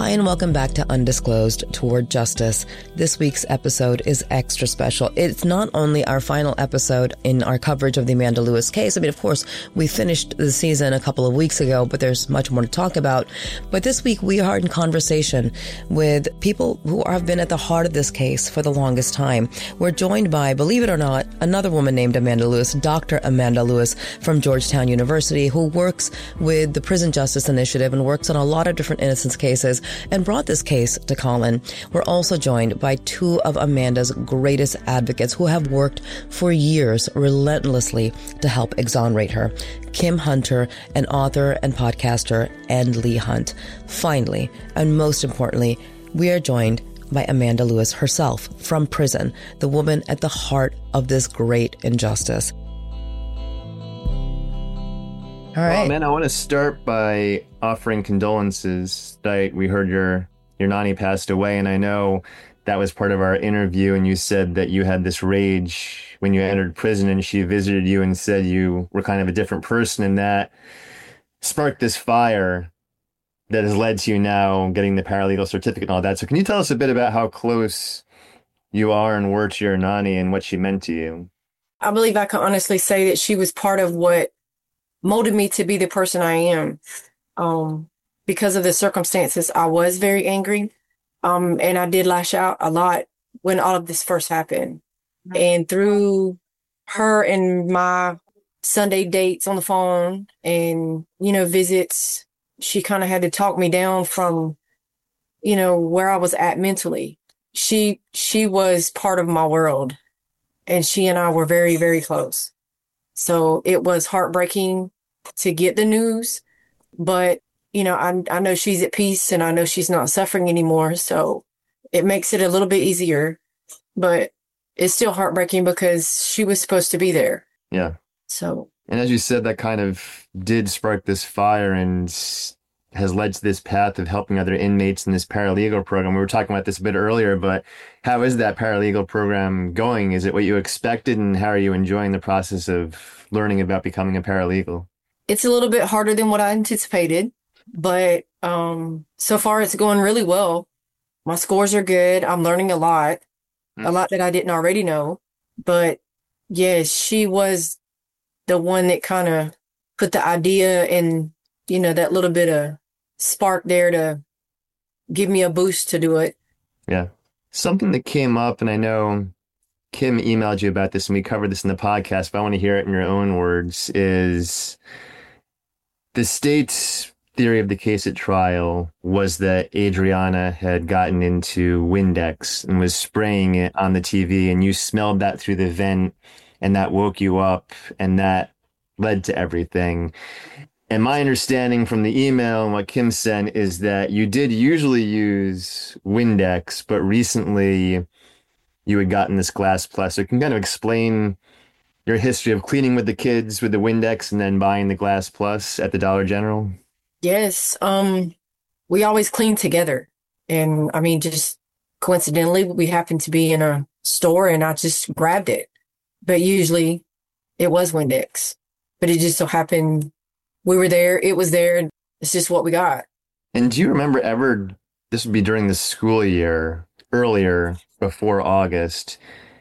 Hi, and welcome back to Undisclosed Toward Justice. This week's episode is extra special. It's not only our final episode in our coverage of the Amanda Lewis case. I mean, of course, we finished the season a couple of weeks ago, but there's much more to talk about. But this week, we are in conversation with people who have been at the heart of this case for the longest time. We're joined by, believe it or not, another woman named Amanda Lewis, Dr. Amanda Lewis from Georgetown University, who works with the Prison Justice Initiative and works on a lot of different innocence cases and brought this case to Colin. We're also joined by two of Amanda's greatest advocates who have worked for years relentlessly to help exonerate her. Kim Hunter, an author and podcaster, and Leigh Hunt. Finally, and most importantly, we are joined by Amanda Lewis herself from prison, the woman at the heart of this great injustice. All right. Well, man, I want to start by offering condolences. We heard your nanny passed away, and I know that was part of our interview, and you said that you had this rage when you entered prison, and she visited you and said you were kind of a different person, and that sparked this fire that has led to you now getting the paralegal certificate and all that. So can you tell us a bit about how close you are and were to your nanny and what she meant to you? I believe I can honestly say that she was part of what molded me to be the person I am. Because of the circumstances, I was very angry. And I did lash out a lot when all of this first happened. And through her and my Sunday dates on the phone and, visits, she kind of had to talk me down from, where I was at mentally. She was part of my world, and she and I were very, very close. So it was heartbreaking to get the news, but I know she's at peace and I know she's not suffering anymore. So it makes it a little bit easier, but it's still heartbreaking because she was supposed to be there. Yeah. So. And as you said, that kind of did spark this fire and has led to this path of helping other inmates in this paralegal program. We were talking about this a bit earlier, but how is that paralegal program going? Is it what you expected, and how are you enjoying the process of learning about becoming a paralegal? It's a little bit harder than what I anticipated, but so far it's going really well. My scores are good. I'm learning a lot that I didn't already know. But yes, she was the one that kind of put the idea and, that little bit of spark there to give me a boost to do it. Yeah. Something that came up, and I know Kim emailed you about this and we covered this in the podcast, but I want to hear it in your own words, is the state's theory of the case at trial was that Adriana had gotten into Windex and was spraying it on the TV, and you smelled that through the vent, and that woke you up, and that led to everything. And my understanding from the email and what Kim said is that you did usually use Windex, but recently you had gotten this Glass Plus. So you can kind of explain your history of cleaning with the kids with the Windex and then buying the Glass Plus at the Dollar General. Yes. We always clean together. And I mean, just coincidentally, we happened to be in a store and I just grabbed it. But usually it was Windex. But it just so happened we were there. It was there. It's just what we got. And do you remember ever, this would be during the school year, earlier, before August,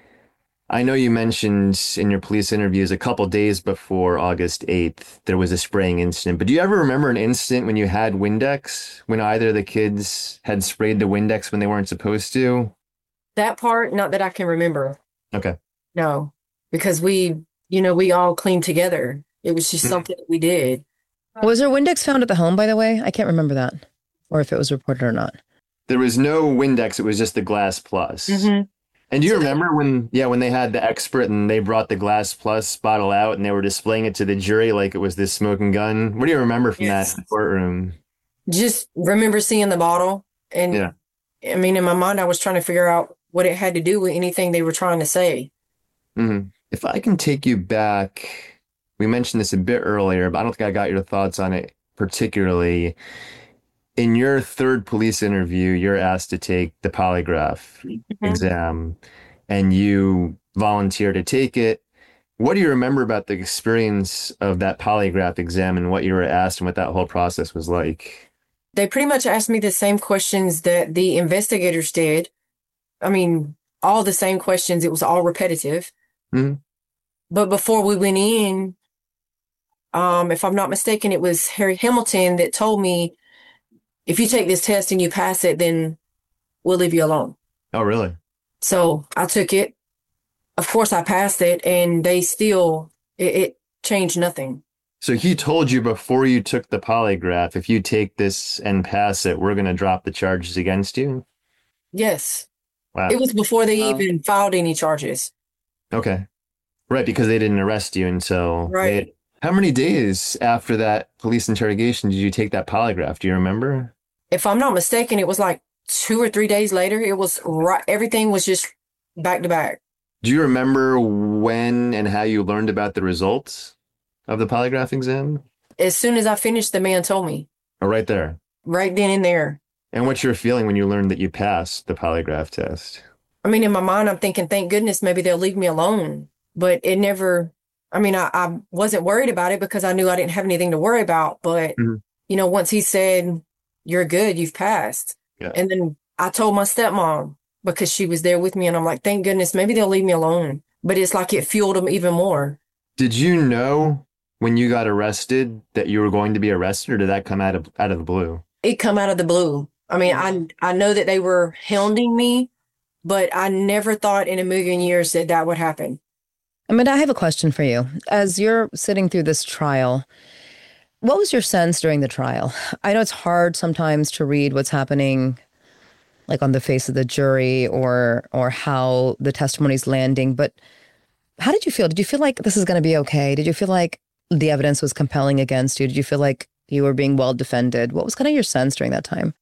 I know you mentioned in your police interviews a couple days before August 8th, there was a spraying incident. But do you ever remember an incident when you had Windex, when either of the kids had sprayed the Windex when they weren't supposed to? That part, not that I can remember. Okay. No, because we all cleaned together. It was just something that we did. Was there Windex found at the home, by the way? I can't remember that, or if it was reported or not. There was no Windex. It was just the Glass Plus. Mm-hmm. And do you remember when they had the expert and they brought the Glass Plus bottle out and they were displaying it to the jury like it was this smoking gun? What do you remember from that courtroom? Just remember seeing the bottle. And yeah. I mean, in my mind, I was trying to figure out what it had to do with anything they were trying to say. Mm-hmm. If I can take you back, we mentioned this a bit earlier, but I don't think I got your thoughts on it particularly. In your third police interview, you're asked to take the polygraph exam, and you volunteer to take it. What do you remember about the experience of that polygraph exam and what you were asked and what that whole process was like? They pretty much asked me the same questions that the investigators did. I mean, all the same questions. It was all repetitive. Mhm. But before we went in, if I'm not mistaken, it was Harry Hamilton that told me, if you take this test and you pass it, then we'll leave you alone. Oh, really? So I took it. Of course, I passed it, and they still, it changed nothing. So he told you before you took the polygraph, if you take this and pass it, we're going to drop the charges against you? Yes. Wow. It was before they even filed any charges. Okay. Right, because they didn't arrest you until... Right. How many days after that police interrogation did you take that polygraph? Do you remember? If I'm not mistaken, it was like 2 or 3 days later. It was right. Everything was just back to back. Do you remember when and how you learned about the results of the polygraph exam? As soon as I finished, the man told me. Oh, right there. Right then and there. And what's your feeling when you learned that you passed the polygraph test? I mean, in my mind, I'm thinking, thank goodness, maybe they'll leave me alone. But it never, I mean, I wasn't worried about it because I knew I didn't have anything to worry about. But, you know, once he said, you're good, you've passed. Yeah. And then I told my stepmom, because she was there with me, and I'm like, thank goodness, maybe they'll leave me alone. But it's like it fueled them even more. Did you know when you got arrested that you were going to be arrested, or did that come out of the blue? It come out of the blue. I mean, I know that they were hounding me, but I never thought in a million years that that would happen. Amanda, I have a question for you. As you're sitting through this trial, what was your sense during the trial? I know it's hard sometimes to read what's happening, like on the face of the jury or how the testimony's landing, but how did you feel? Did you feel like this is going to be okay? Did you feel like the evidence was compelling against you? Did you feel like you were being well defended? What was kind of your sense during that time?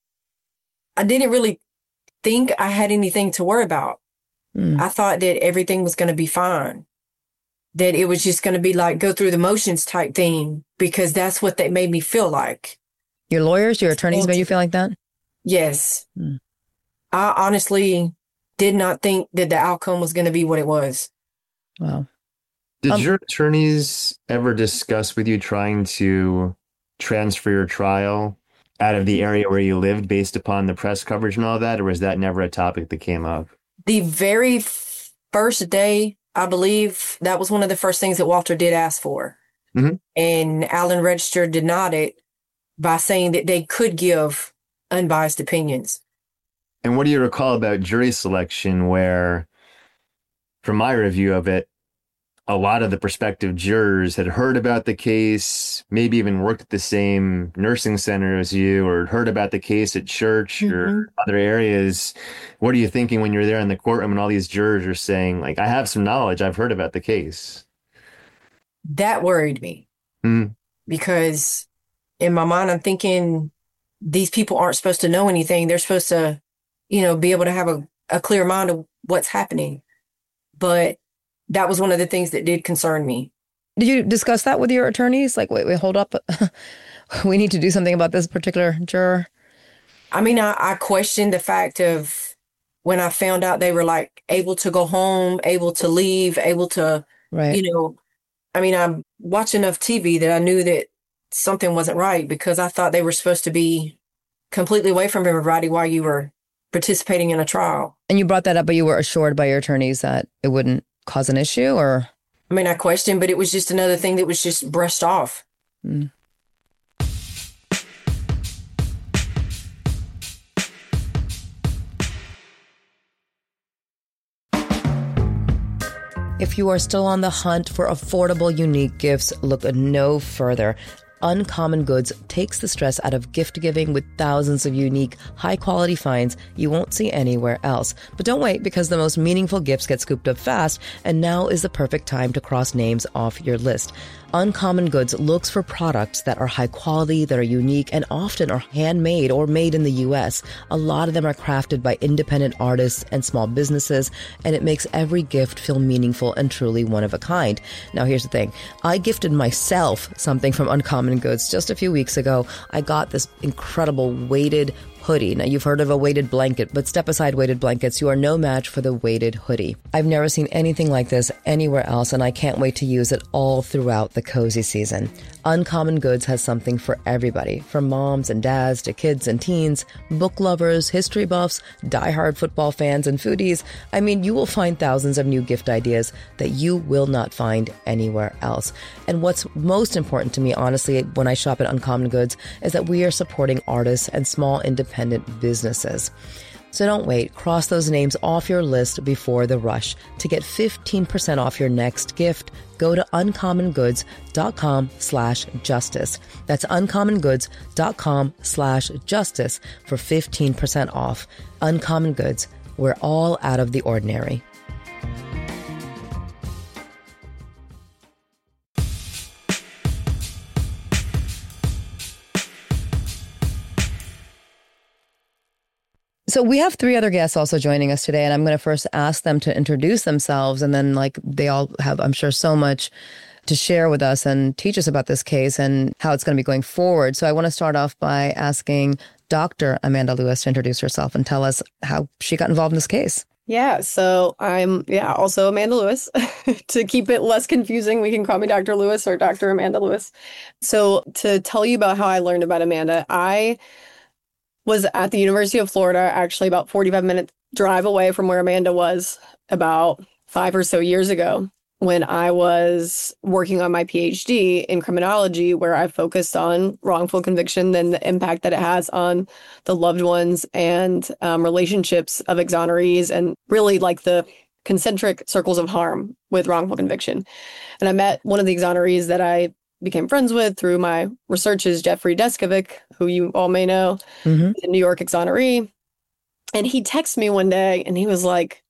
I didn't really think I had anything to worry about. I thought that everything was going to be fine. That it was just going to be like go through the motions type thing, because that's what they made me feel like. Your lawyers, your attorneys made you feel like that? Yes. I honestly did not think that the outcome was going to be what it was. Wow. Did your attorneys ever discuss with you trying to transfer your trial out of the area where you lived based upon the press coverage and all that, or was that never a topic that came up? The very first day, I believe that was one of the first things that Walter did ask for. And Allen Register denied it by saying that they could give unbiased opinions. And what do you recall about jury selection where, from my review of it, a lot of the prospective jurors had heard about the case, maybe even worked at the same nursing center as you, or heard about the case at church or other areas. What are you thinking when you're there in the courtroom and all these jurors are saying, like, I have some knowledge, I've heard about the case? That worried me because in my mind, I'm thinking these people aren't supposed to know anything. They're supposed to, you know, be able to have a clear mind of what's happening. But that was one of the things that did concern me. Did you discuss that with your attorneys? Like, wait, hold up. We need to do something about this particular juror. I mean, I questioned the fact of when I found out they were like able to go home, able to leave, able to, you know, I mean, I watched enough TV that I knew that something wasn't right because I thought they were supposed to be completely away from everybody while you were participating in a trial. And you brought that up, but you were assured by your attorneys that it wouldn't cause an issue, or? I mean, I questioned, but it was just another thing that was just brushed off. If you are still on the hunt for affordable, unique gifts, look no further. Uncommon Goods takes the stress out of gift giving with thousands of unique, high-quality finds you won't see anywhere else. But don't wait, because the most meaningful gifts get scooped up fast, and now is the perfect time to cross names off your list. Uncommon Goods looks for products that are high quality, that are unique, and often are handmade or made in the U.S. A lot of them are crafted by independent artists and small businesses, and it makes every gift feel meaningful and truly one of a kind. Now, here's the thing. I gifted myself something from Uncommon Goods just a few weeks ago. I got this incredible weighted hoodie. Now, you've heard of a weighted blanket, but step aside weighted blankets. You are no match for the weighted hoodie. I've never seen anything like this anywhere else, and I can't wait to use it all throughout the cozy season. Uncommon Goods has something for everybody, from moms and dads to kids and teens, book lovers, history buffs, diehard football fans, and foodies. I mean, you will find thousands of new gift ideas that you will not find anywhere else. And what's most important to me, honestly, when I shop at Uncommon Goods, is that we are supporting artists and small independent businesses. So don't wait. Cross those names off your list before the rush. To get 15% off your next gift, go to uncommongoods.com/justice. That's uncommongoods.com/justice for 15% off. Uncommon Goods. We're all out of the ordinary. So we have three other guests also joining us today, and I'm going to first ask them to introduce themselves, and then they all have, I'm sure, so much to share with us and teach us about this case and how it's going to be going forward. So I want to start off by asking Dr. Amanda Lewis to introduce herself and tell us how she got involved in this case. Yeah, so I'm also Amanda Lewis. To keep it less confusing, we can call me Dr. Lewis or Dr. Amanda Lewis. So to tell you about how I learned about Amanda, I was at the University of Florida, actually about 45-minute drive away from where Amanda was about 5 or so years ago, when I was working on my PhD in criminology, where I focused on wrongful conviction and the impact that it has on the loved ones and relationships of exonerees, and really like the concentric circles of harm with wrongful conviction. And I met one of the exonerees that I became friends with through my research is Jeffrey Deskovic, who you all may know, the New York exoneree. And he texted me one day and he was like,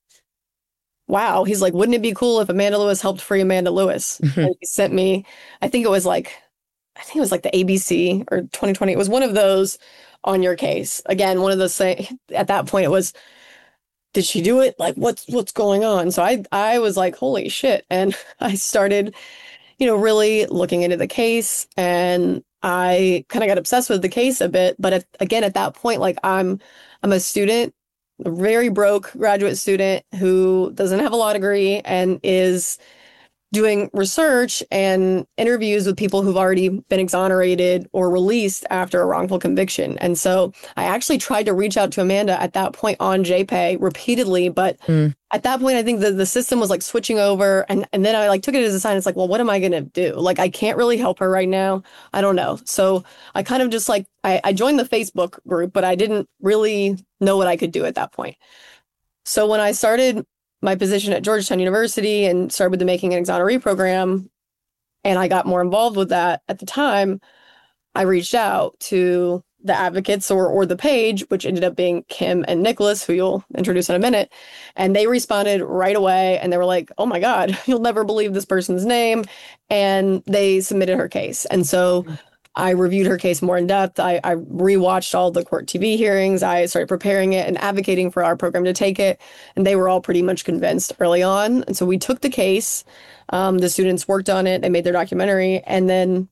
wow, he's like, wouldn't it be cool if Amanda Lewis helped free Amanda Lewis? And he sent me, I think it was like the ABC or 2020. It was one of those on your case. Again, one of those at that point it was, did she do it? Like, what's going on? So I was like, holy shit. And I started really looking into the case, and I kind of got obsessed with the case a bit. But at that point, like I'm a student, a very broke graduate student who doesn't have a law degree and is doing research and interviews with people who've already been exonerated or released after a wrongful conviction. And so I actually tried to reach out to Amanda at that point on JPay repeatedly, but at that point, I think the system was like switching over. And then I took it as a sign. It's like, well, what am I going to do? Like, I can't really help her right now. I don't know. So I kind of just I joined the Facebook group, but I didn't really know what I could do at that point. So when I started my position at Georgetown University and started with the Making an Exoneree program, and I got more involved with that at the time, I reached out to the advocates or the page, which ended up being Kim and Nicholas, who you'll introduce in a minute. And they responded right away, and they were like, oh my God, you'll never believe this person's name. And they submitted her case. And so I reviewed her case more in depth. I rewatched all the court TV hearings. I started preparing it and advocating for our program to take it. And they were all pretty much convinced early on. And so we took the case. The students worked on it. They made their documentary. And then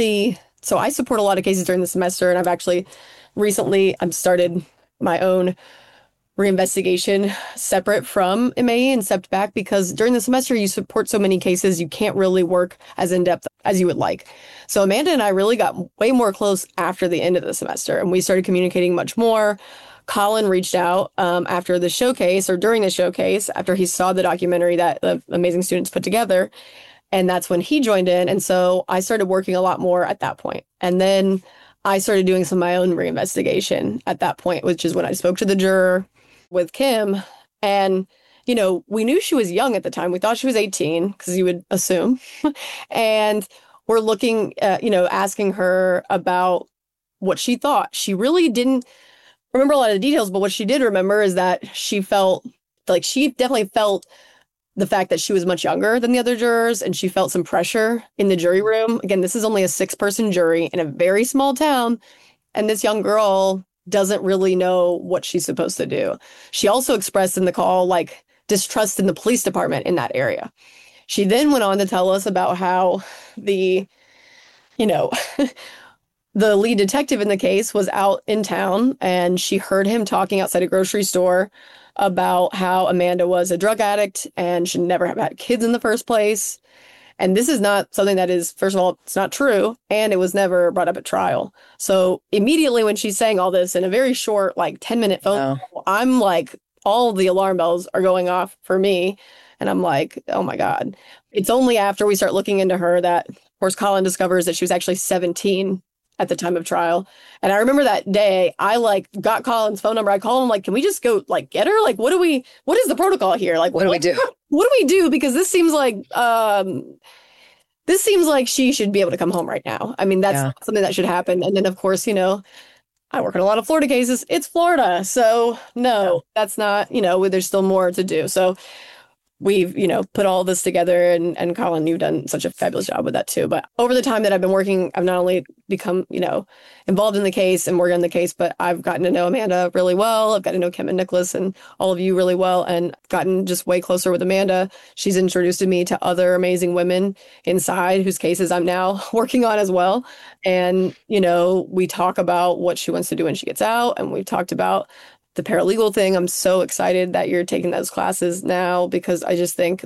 so I support a lot of cases during the semester. And I've actually recently, I've started my own reinvestigation separate from MAE and stepped back because during the semester you support so many cases, you can't really work as in-depth as you would like. So Amanda and I really got way more close after the end of the semester, and we started communicating much more. Colin reached out after the showcase or during the showcase after he saw the documentary that the amazing students put together. And that's when he joined in. And so I started working a lot more at that point. And then I started doing some of my own reinvestigation at that point, which is when I spoke to the juror with Kim. And, we knew she was young at the time. We thought she was 18 because you would assume. And we're looking, asking her about what she thought. She really didn't remember a lot of the details, but what she did remember is that she definitely felt the fact that she was much younger than the other jurors, and she felt some pressure in the jury room. Again, this is only a 6-person jury in a very small town, and this young girl doesn't really know what she's supposed to do. She also expressed in the call, distrust in the police department in that area. She then went on to tell us about how the the lead detective in the case was out in town and she heard him talking outside a grocery store about how Amanda was a drug addict and should never have had kids in the first place. And this is not something that is, first of all, it's not true. And it was never brought up at trial. So immediately when she's saying all this in a very short, like 10-minute phone call, I'm like, all the alarm bells are going off for me. And I'm like, oh my God. It's only after we start looking into her that, of course, Colin discovers that she was actually 17 at the time of trial. And I remember that day, I like got Colin's phone number. I called him like, can we just go like get her? Like, what is the protocol here? Like, what do we do? What do we do? Because this seems like she should be able to come home right now. I mean, that's something that should happen. And then, of course, I work in a lot of Florida cases. It's Florida. So no, that's not, there's still more to do. So we've, put all this together and Colin, you've done such a fabulous job with that too. But over the time that I've been working, I've not only become, involved in the case and working on the case, but I've gotten to know Amanda really well. I've gotten to know Kim and Nicholas and all of you really well and gotten just way closer with Amanda. She's introduced me to other amazing women inside whose cases I'm now working on as well. And, we talk about what she wants to do when she gets out. And we've talked about the paralegal thing. I'm so excited that you're taking those classes now because I just think,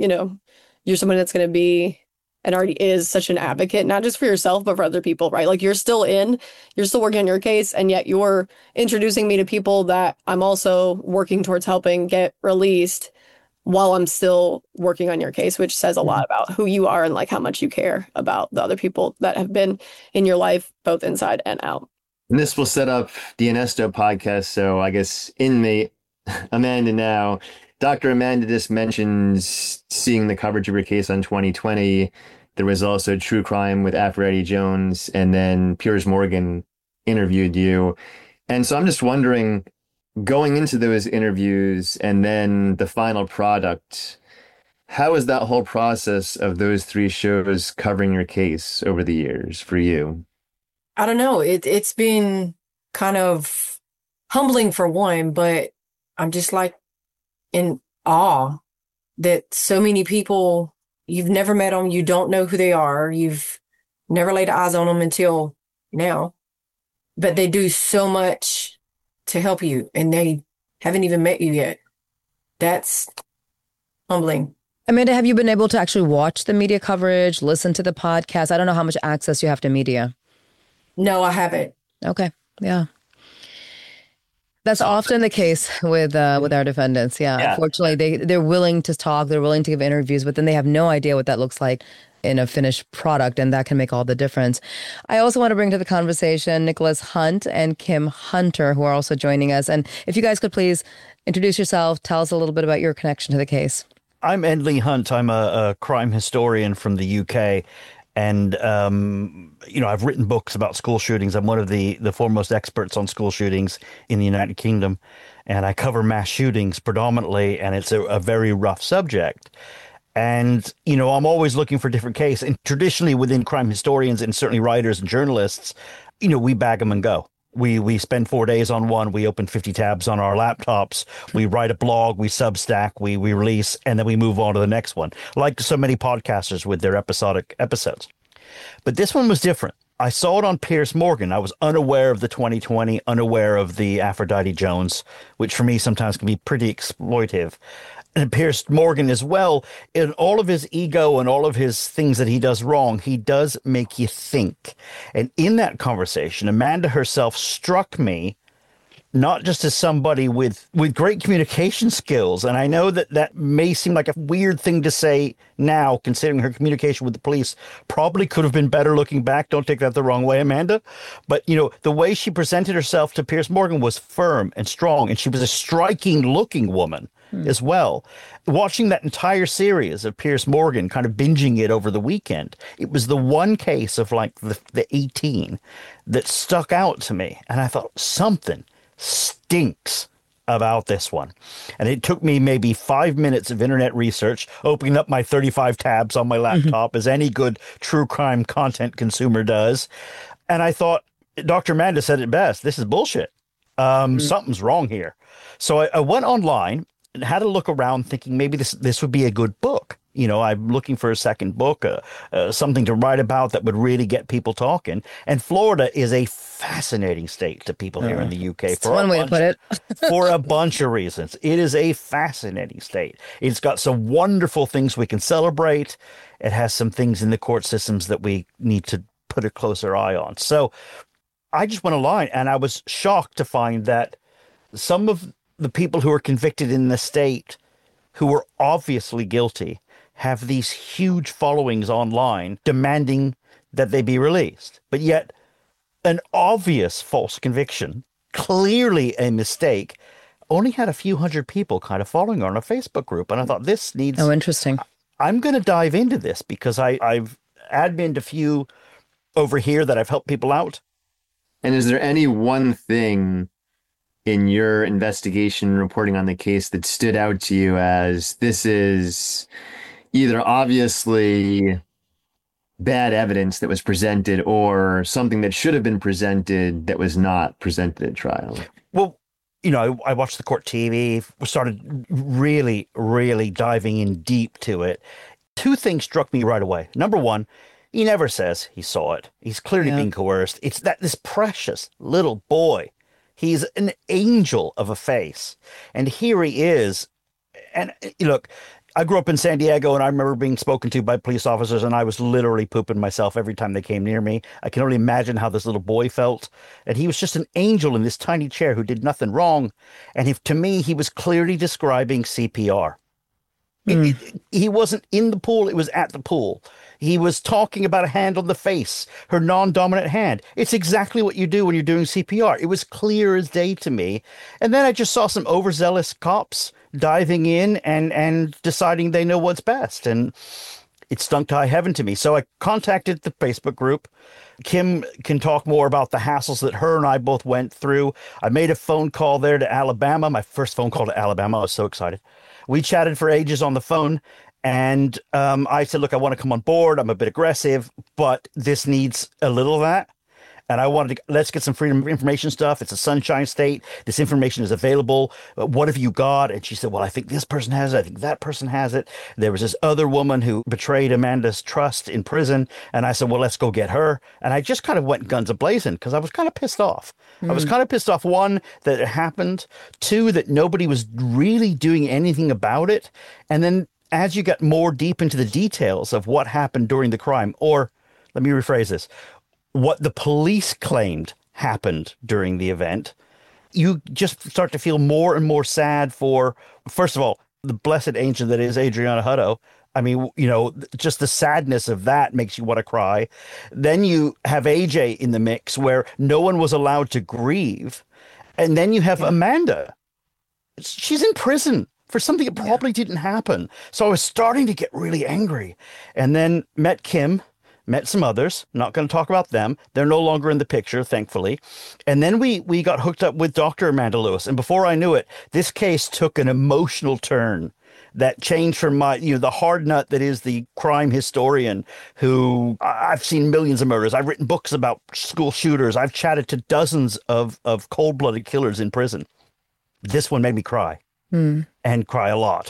you're someone that's going to be and already is such an advocate, not just for yourself, but for other people, right? Like you're still working on your case and yet you're introducing me to people that I'm also working towards helping get released while I'm still working on your case, which says a lot about who you are and like how much you care about the other people that have been in your life, both inside and out. And this will set up the Ernesto podcast. So I guess inmate Amanda now, Dr. Amanda just mentions seeing the coverage of your case on 2020. There was also True Crime with Aphrodite Jones, and then Piers Morgan interviewed you. And so I'm just wondering, going into those interviews and then the final product, how is that whole process of those three shows covering your case over the years for you? I don't know. It's been kind of humbling for one, but I'm just like in awe that so many people, you've never met them, you don't know who they are, you've never laid eyes on them until now, but they do so much to help you and they haven't even met you yet. That's humbling. Amanda, have you been able to actually watch the media coverage, listen to the podcast? I don't know how much access you have to media. No, I haven't. Okay. Yeah. That's often the case with our defendants. Yeah. Unfortunately, they're willing to talk, they're willing to give interviews, but then they have no idea what that looks like in a finished product, and that can make all the difference. I also want to bring to the conversation Nicholas Hunt and Kim Hunter, who are also joining us. And if you guys could please introduce yourself, tell us a little bit about your connection to the case. I'm Endley Hunt. I'm a crime historian from the UK. And, I've written books about school shootings. I'm one of the foremost experts on school shootings in the United Kingdom. And I cover mass shootings predominantly, and it's a very rough subject. And, I'm always looking for different cases. And traditionally within crime historians and certainly writers and journalists, we bag them and go. We spend 4 days on one. We open 50 tabs on our laptops. We write a blog. We Substack. We release, and then we move on to the next one, like so many podcasters with their episodic episodes. But this one was different. I saw it on Piers Morgan. I was unaware of the 2020, unaware of the Aphrodite Jones, which for me sometimes can be pretty exploitive. And Piers Morgan as well, in all of his ego and all of his things that he does wrong, he does make you think. And in that conversation, Amanda herself struck me not just as somebody with great communication skills. And I know that may seem like a weird thing to say now, considering her communication with the police probably could have been better looking back. Don't take that the wrong way, Amanda. But, the way she presented herself to Piers Morgan was firm and strong. And she was a striking looking woman as well. Watching that entire series of Piers Morgan, kind of binging it over the weekend, it was the one case of like the 18 that stuck out to me. And I thought, something stinks about this one. And it took me maybe 5 minutes of internet research, opening up my 35 tabs on my laptop, as any good true crime content consumer does. And I thought, Dr. Amanda said it best. This is bullshit. Something's wrong here. So I went online and had a look around thinking maybe this would be a good book. I'm looking for a second book, something to write about that would really get people talking. And Florida is a fascinating state to people here in the UK. That's one way to put it. For a bunch of reasons. It is a fascinating state. It's got some wonderful things we can celebrate. It has some things in the court systems that we need to put a closer eye on. So I just went online, and I was shocked to find that some of the people who are convicted in the state who were obviously guilty have these huge followings online demanding that they be released. But yet an obvious false conviction, clearly a mistake, only had a few hundred people kind of following on a Facebook group. And I thought, this needs... Oh, interesting. I'm going to dive into this because I've adminned a few over here that I've helped people out. And is there any one thing in your investigation reporting on the case that stood out to you as this is either obviously bad evidence that was presented or something that should have been presented that was not presented at trial? Well, I watched the court TV, started really, really diving in deep to it. Two things struck me right away. Number one, he never says he saw it. He's clearly being coerced. It's that this precious little boy, he's an angel of a face. And here he is. And look, I grew up in San Diego, and I remember being spoken to by police officers, and I was literally pooping myself every time they came near me. I can only imagine how this little boy felt. And he was just an angel in this tiny chair who did nothing wrong. And to me, he was clearly describing CPR. He wasn't in the pool. It was at the pool. He was talking about a hand on the face, her non-dominant hand. It's exactly what you do when you're doing CPR. It was clear as day to me. And then I just saw some overzealous cops diving in and deciding they know what's best. And it stunk to high heaven to me. So I contacted the Facebook group. Kim can talk more about the hassles that her and I both went through. I made a phone call there to Alabama, my first phone call to Alabama. I was so excited. We chatted for ages on the phone. And I said, look, I want to come on board. I'm a bit aggressive, but this needs a little of that. And I wanted to, let's get some freedom of information stuff. It's a sunshine state. This information is available. What have you got? And she said, well, I think this person has it. I think that person has it. There was this other woman who betrayed Amanda's trust in prison. And I said, well, let's go get her. And I just kind of went guns a-blazing because I was kind of pissed off. I was kind of pissed off, one, that it happened. Two, that nobody was really doing anything about it. And then as you get more deep into the details of what happened during the crime, or let me rephrase this, what the police claimed happened during the event, you just start to feel more and more sad for, first of all, the blessed angel that is Adriana Hutto. I mean, just the sadness of that makes you want to cry. Then you have AJ in the mix where no one was allowed to grieve. And then you have Amanda. She's in prison for something that probably didn't happen. So I was starting to get really angry. And then met Kim, met some others, not going to talk about them. They're no longer in the picture, thankfully. And then we got hooked up with Dr. Amanda Lewis. And before I knew it, this case took an emotional turn that changed from my, the hard nut that is the crime historian who I've seen millions of murders. I've written books about school shooters. I've chatted to dozens of cold-blooded killers in prison. This one made me cry and cry a lot.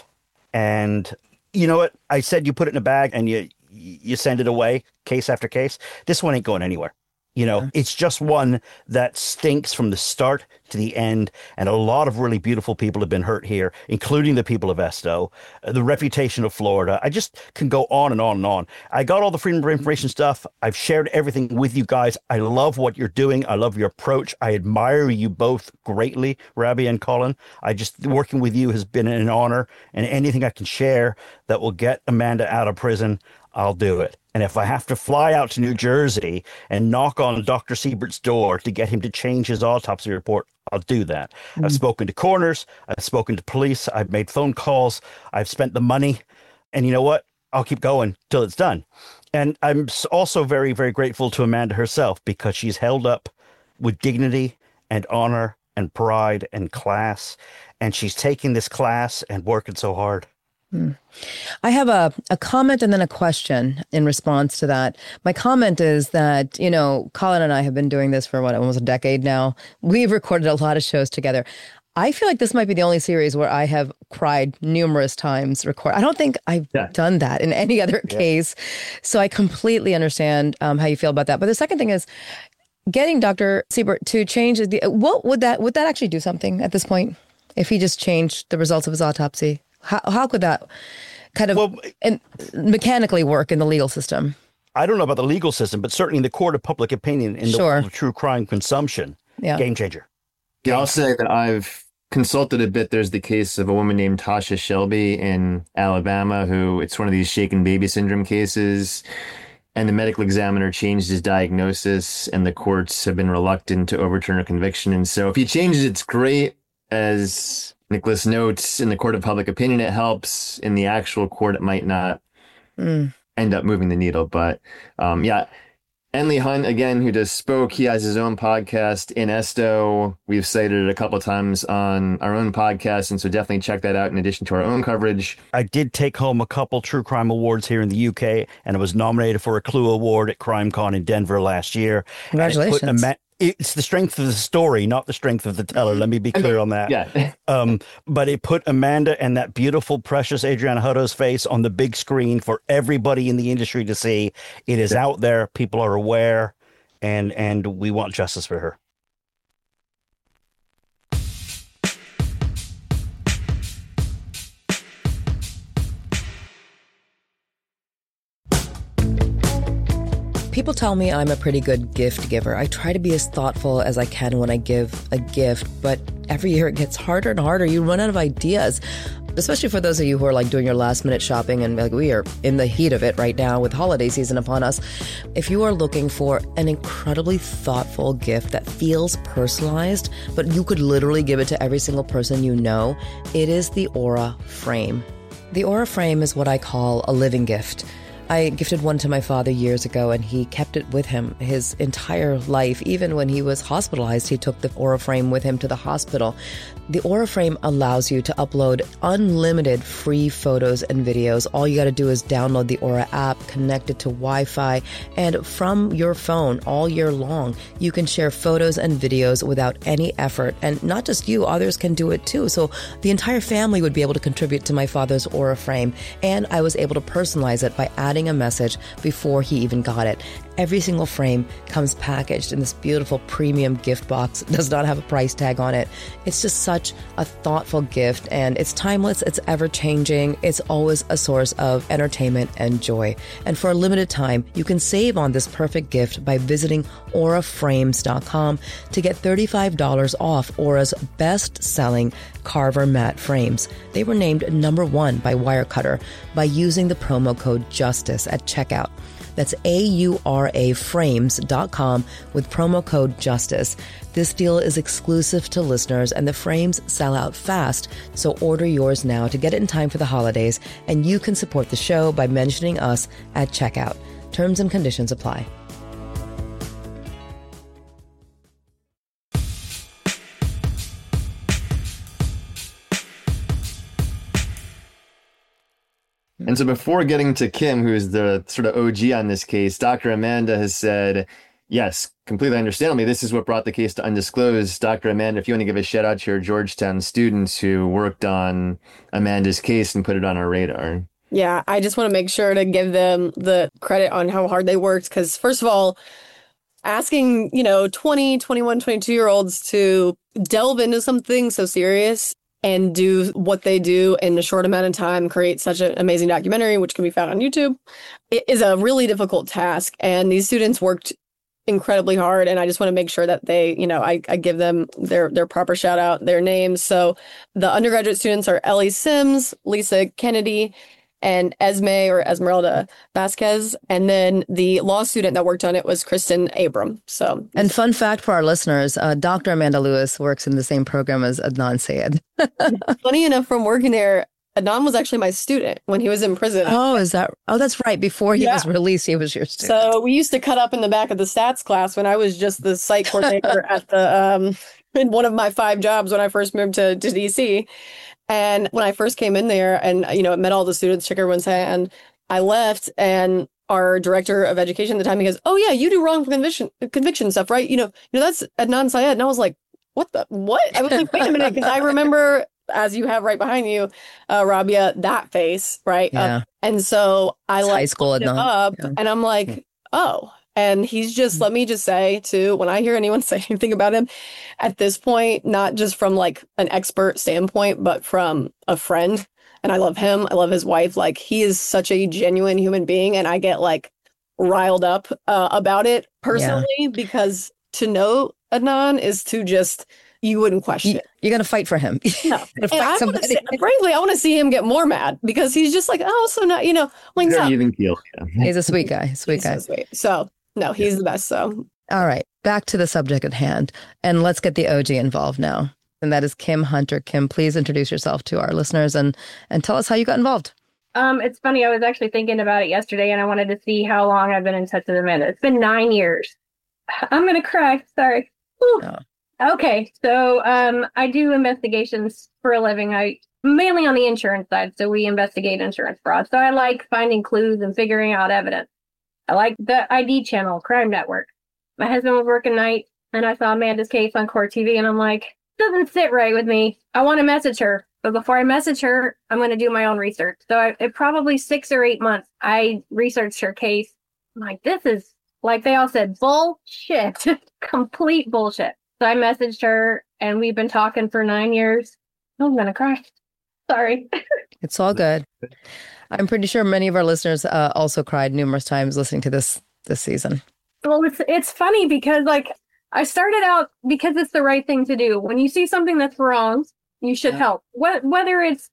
And you know what? I said you put it in a bag and you send it away, case after case. This one ain't going anywhere. It's just one that stinks from the start to the end. And a lot of really beautiful people have been hurt here, including the people of Esto, the reputation of Florida. I just can go on and on and on. I got all the freedom of information stuff. I've shared everything with you guys. I love what you're doing. I love your approach. I admire you both greatly, Rabbi and Colin. Working with you has been an honor, and anything I can share that will get Amanda out of prison, I'll do it. And if I have to fly out to New Jersey and knock on Dr. Siebert's door to get him to change his autopsy report, I'll do that. I've spoken to coroners. I've spoken to police. I've made phone calls. I've spent the money. And you know what? I'll keep going till it's done. And I'm also very, very grateful to Amanda herself because she's held up with dignity and honor and pride and class. And she's taking this class and working so hard. I have a comment and then a question in response to that. My comment is that, Colin and I have been doing this for almost a decade now. We've recorded a lot of shows together. I feel like this might be the only series where I have cried numerous times. I don't think I've done that in any other case. So I completely understand how you feel about that. But the second thing is getting Dr. Siebert to change what would that actually do something at this point if he just changed the results of his autopsy? How could that kind of mechanically work in the legal system? I don't know about the legal system, but certainly in the court of public opinion in the world of true crime consumption, game changer. Yeah, I'll say that I've consulted a bit. There's the case of a woman named Tasha Shelby in Alabama, who it's one of these shaken baby syndrome cases. And the medical examiner changed his diagnosis, and the courts have been reluctant to overturn a conviction. And so if he changes, it's great. As Nicholas notes, in the court of public opinion, it helps. In the actual court, it might not end up moving the needle. But Enley Hunt, again, who just spoke, he has his own podcast in Esto. We've cited it a couple of times on our own podcast, and so definitely check that out in addition to our own coverage. I did take home a couple true crime awards here in the UK, and I was nominated for a Clue Award at CrimeCon in Denver last year. Congratulations. It's the strength of the story, not the strength of the teller. Let me be clear on that. Yeah. But it put Amanda and that beautiful, precious Adriana Hutto's face on the big screen for everybody in the industry to see. It is out there. People are aware, and we want justice for her. People tell me I'm a pretty good gift giver. I try to be as thoughtful as I can when I give a gift, but every year it gets harder and harder. You run out of ideas, especially for those of you who are like doing your last minute shopping, and like we are in the heat of it right now with holiday season upon us. If you are looking for an incredibly thoughtful gift that feels personalized, but you could literally give it to every single person you know, it is the Aura Frame. The Aura Frame is what I call a living gift. I gifted one to my father years ago, and he kept it with him his entire life. Even when he was hospitalized, he took the Aura Frame with him to the hospital. The Aura Frame allows you to upload unlimited free photos and videos. All you got to do is download the Aura app, connect it to Wi-Fi, and from your phone all year long, you can share photos and videos without any effort. And not just you, others can do it too. So the entire family would be able to contribute to my father's Aura Frame. And I was able to personalize it by adding a message before he even got it. Every single frame comes packaged in this beautiful premium gift box. It does not have a price tag on it. It's just such a thoughtful gift, and it's timeless, it's ever-changing. It's always a source of entertainment and joy. And for a limited time, you can save on this perfect gift by visiting auraframes.com to get $35 off Aura's best-selling Carver matte frames. They were named #1 by Wirecutter by using the promo code JUSTICE at checkout. That's auraframes.com with promo code JUSTICE. This deal is exclusive to listeners, and the frames sell out fast, so order yours now to get it in time for the holidays, and you can support the show by mentioning us at checkout. Terms and conditions apply. And so before getting to Kim, who is the sort of OG on this case, Dr. Amanda has said, yes, completely understandably, this is what brought the case to Undisclosed. Dr. Amanda, if you want to give a shout out to your Georgetown students who worked on Amanda's case and put it on our radar. Yeah, I just want to make sure to give them the credit on how hard they worked. Because first of all, asking, 20, 21, 22-year-olds to delve into something so serious and do what they do in a short amount of time, create such an amazing documentary, which can be found on YouTube, it is a really difficult task. And these students worked incredibly hard. And I just want to make sure that they, I give them their proper shout out, their names. So the undergraduate students are Ellie Sims, Lisa Kennedy, and Esmeralda Vasquez. And then the law student that worked on it was Kristen Abram. So, and fun fact for our listeners, Dr. Amanda Lewis works in the same program as Adnan Syed. Funny enough, from working there, Adnan was actually my student when he was in prison. Oh, that's right. Before he was released, he was your student. So we used to cut up in the back of the stats class when I was just the site coordinator at the in one of my 5 jobs when I first moved to DC. And when I first came in there and, met all the students, shook everyone's hand, I left, and our director of education at the time, he goes, "Oh yeah, you do wrong for conviction stuff, right? That's Adnan Syed." And I was like, what? I was like, wait a minute, because I remember, as you have right behind you, Rabia, that face, right? Yeah. And so I It's like high school looked at him night. up, Yeah. and I'm like, oh. And he's just, let me just say too, when I hear anyone say anything about him at this point, not just from like an expert standpoint, but from a friend, and I love him, I love his wife, like he is such a genuine human being, and I get like riled up about it personally, because to know Adnan is to just, you wouldn't question. You're going to fight for him. No. You're And gonna I fight want to somebody. see, frankly, I want to see him get more mad, because he's just like, oh, so not, like, Very no. even keel. Yeah. He's a sweet guy. Sweet He's guy. so sweet. So, no, he's the best. So, All right. Back to the subject at hand. And let's get the OG involved now. And that is Kim Hunter. Kim, please introduce yourself to our listeners and tell us how you got involved. It's funny. I was actually thinking about it yesterday, and I wanted to see how long I've been in touch with Amanda. It's been 9 years. I'm going to cry. Sorry. Oh. Okay. So I do investigations for a living. I mainly on the insurance side. So we investigate insurance fraud. So I like finding clues and figuring out evidence. I like the ID channel, Crime Network. My husband was working night, and I saw Amanda's case on Court TV, and I'm like, doesn't sit right with me. I want to message her. But before I message her, I'm going to do my own research. So it probably 6 or 8 months, I researched her case. I'm like, this is, like they all said, bullshit. Complete bullshit. So I messaged her, and we've been talking for 9 years. I'm going to cry. Sorry. It's all good. I'm pretty sure many of our listeners also cried numerous times listening to this season. Well, it's funny because, like, I started out because it's the right thing to do. When you see something that's wrong, you should help. Whether it's,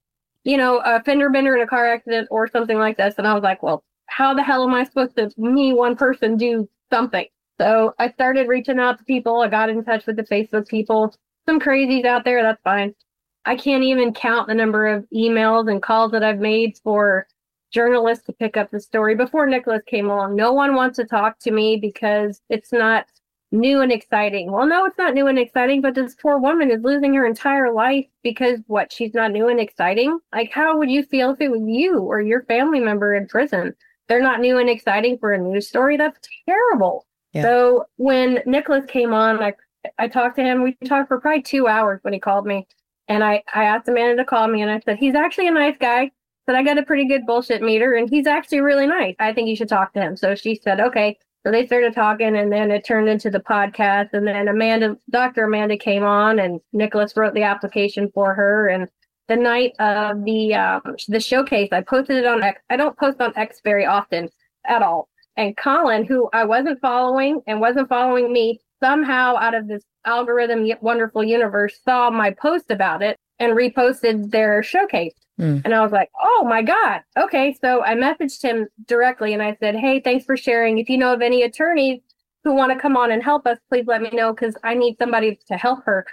a fender bender in a car accident or something like this. And I was like, well, how the hell am I supposed to, me, one person, do something? So I started reaching out to people. I got in touch with the Facebook people. Some crazies out there, that's fine. I can't even count the number of emails and calls that I've made for journalists to pick up the story. Before Nicholas came along, no one wants to talk to me because it's not new and exciting. Well, no, it's not new and exciting, but this poor woman is losing her entire life because she's not new and exciting. Like, how would you feel if it was you or your family member in prison? They're not new and exciting for a news story. That's terrible. Yeah. So when Nicholas came on, I talked to him. We talked for probably 2 hours when he called me. And I asked Amanda to call me, and I said, he's actually a nice guy. But I got a pretty good bullshit meter, and he's actually really nice. I think you should talk to him. So she said, okay. So they started talking, and then it turned into the podcast. And then Dr. Amanda came on, and Nicholas wrote the application for her. And the night of the showcase, I posted it on X. I don't post on X very often at all. And Colin, who I wasn't following and wasn't following me, somehow out of this algorithm wonderful universe saw my post about it and reposted their showcase. And I was like, oh my God. Okay. So I messaged him directly and I said, hey, thanks for sharing. If you know of any attorneys who want to come on and help us, please let me know, because I need somebody to help her.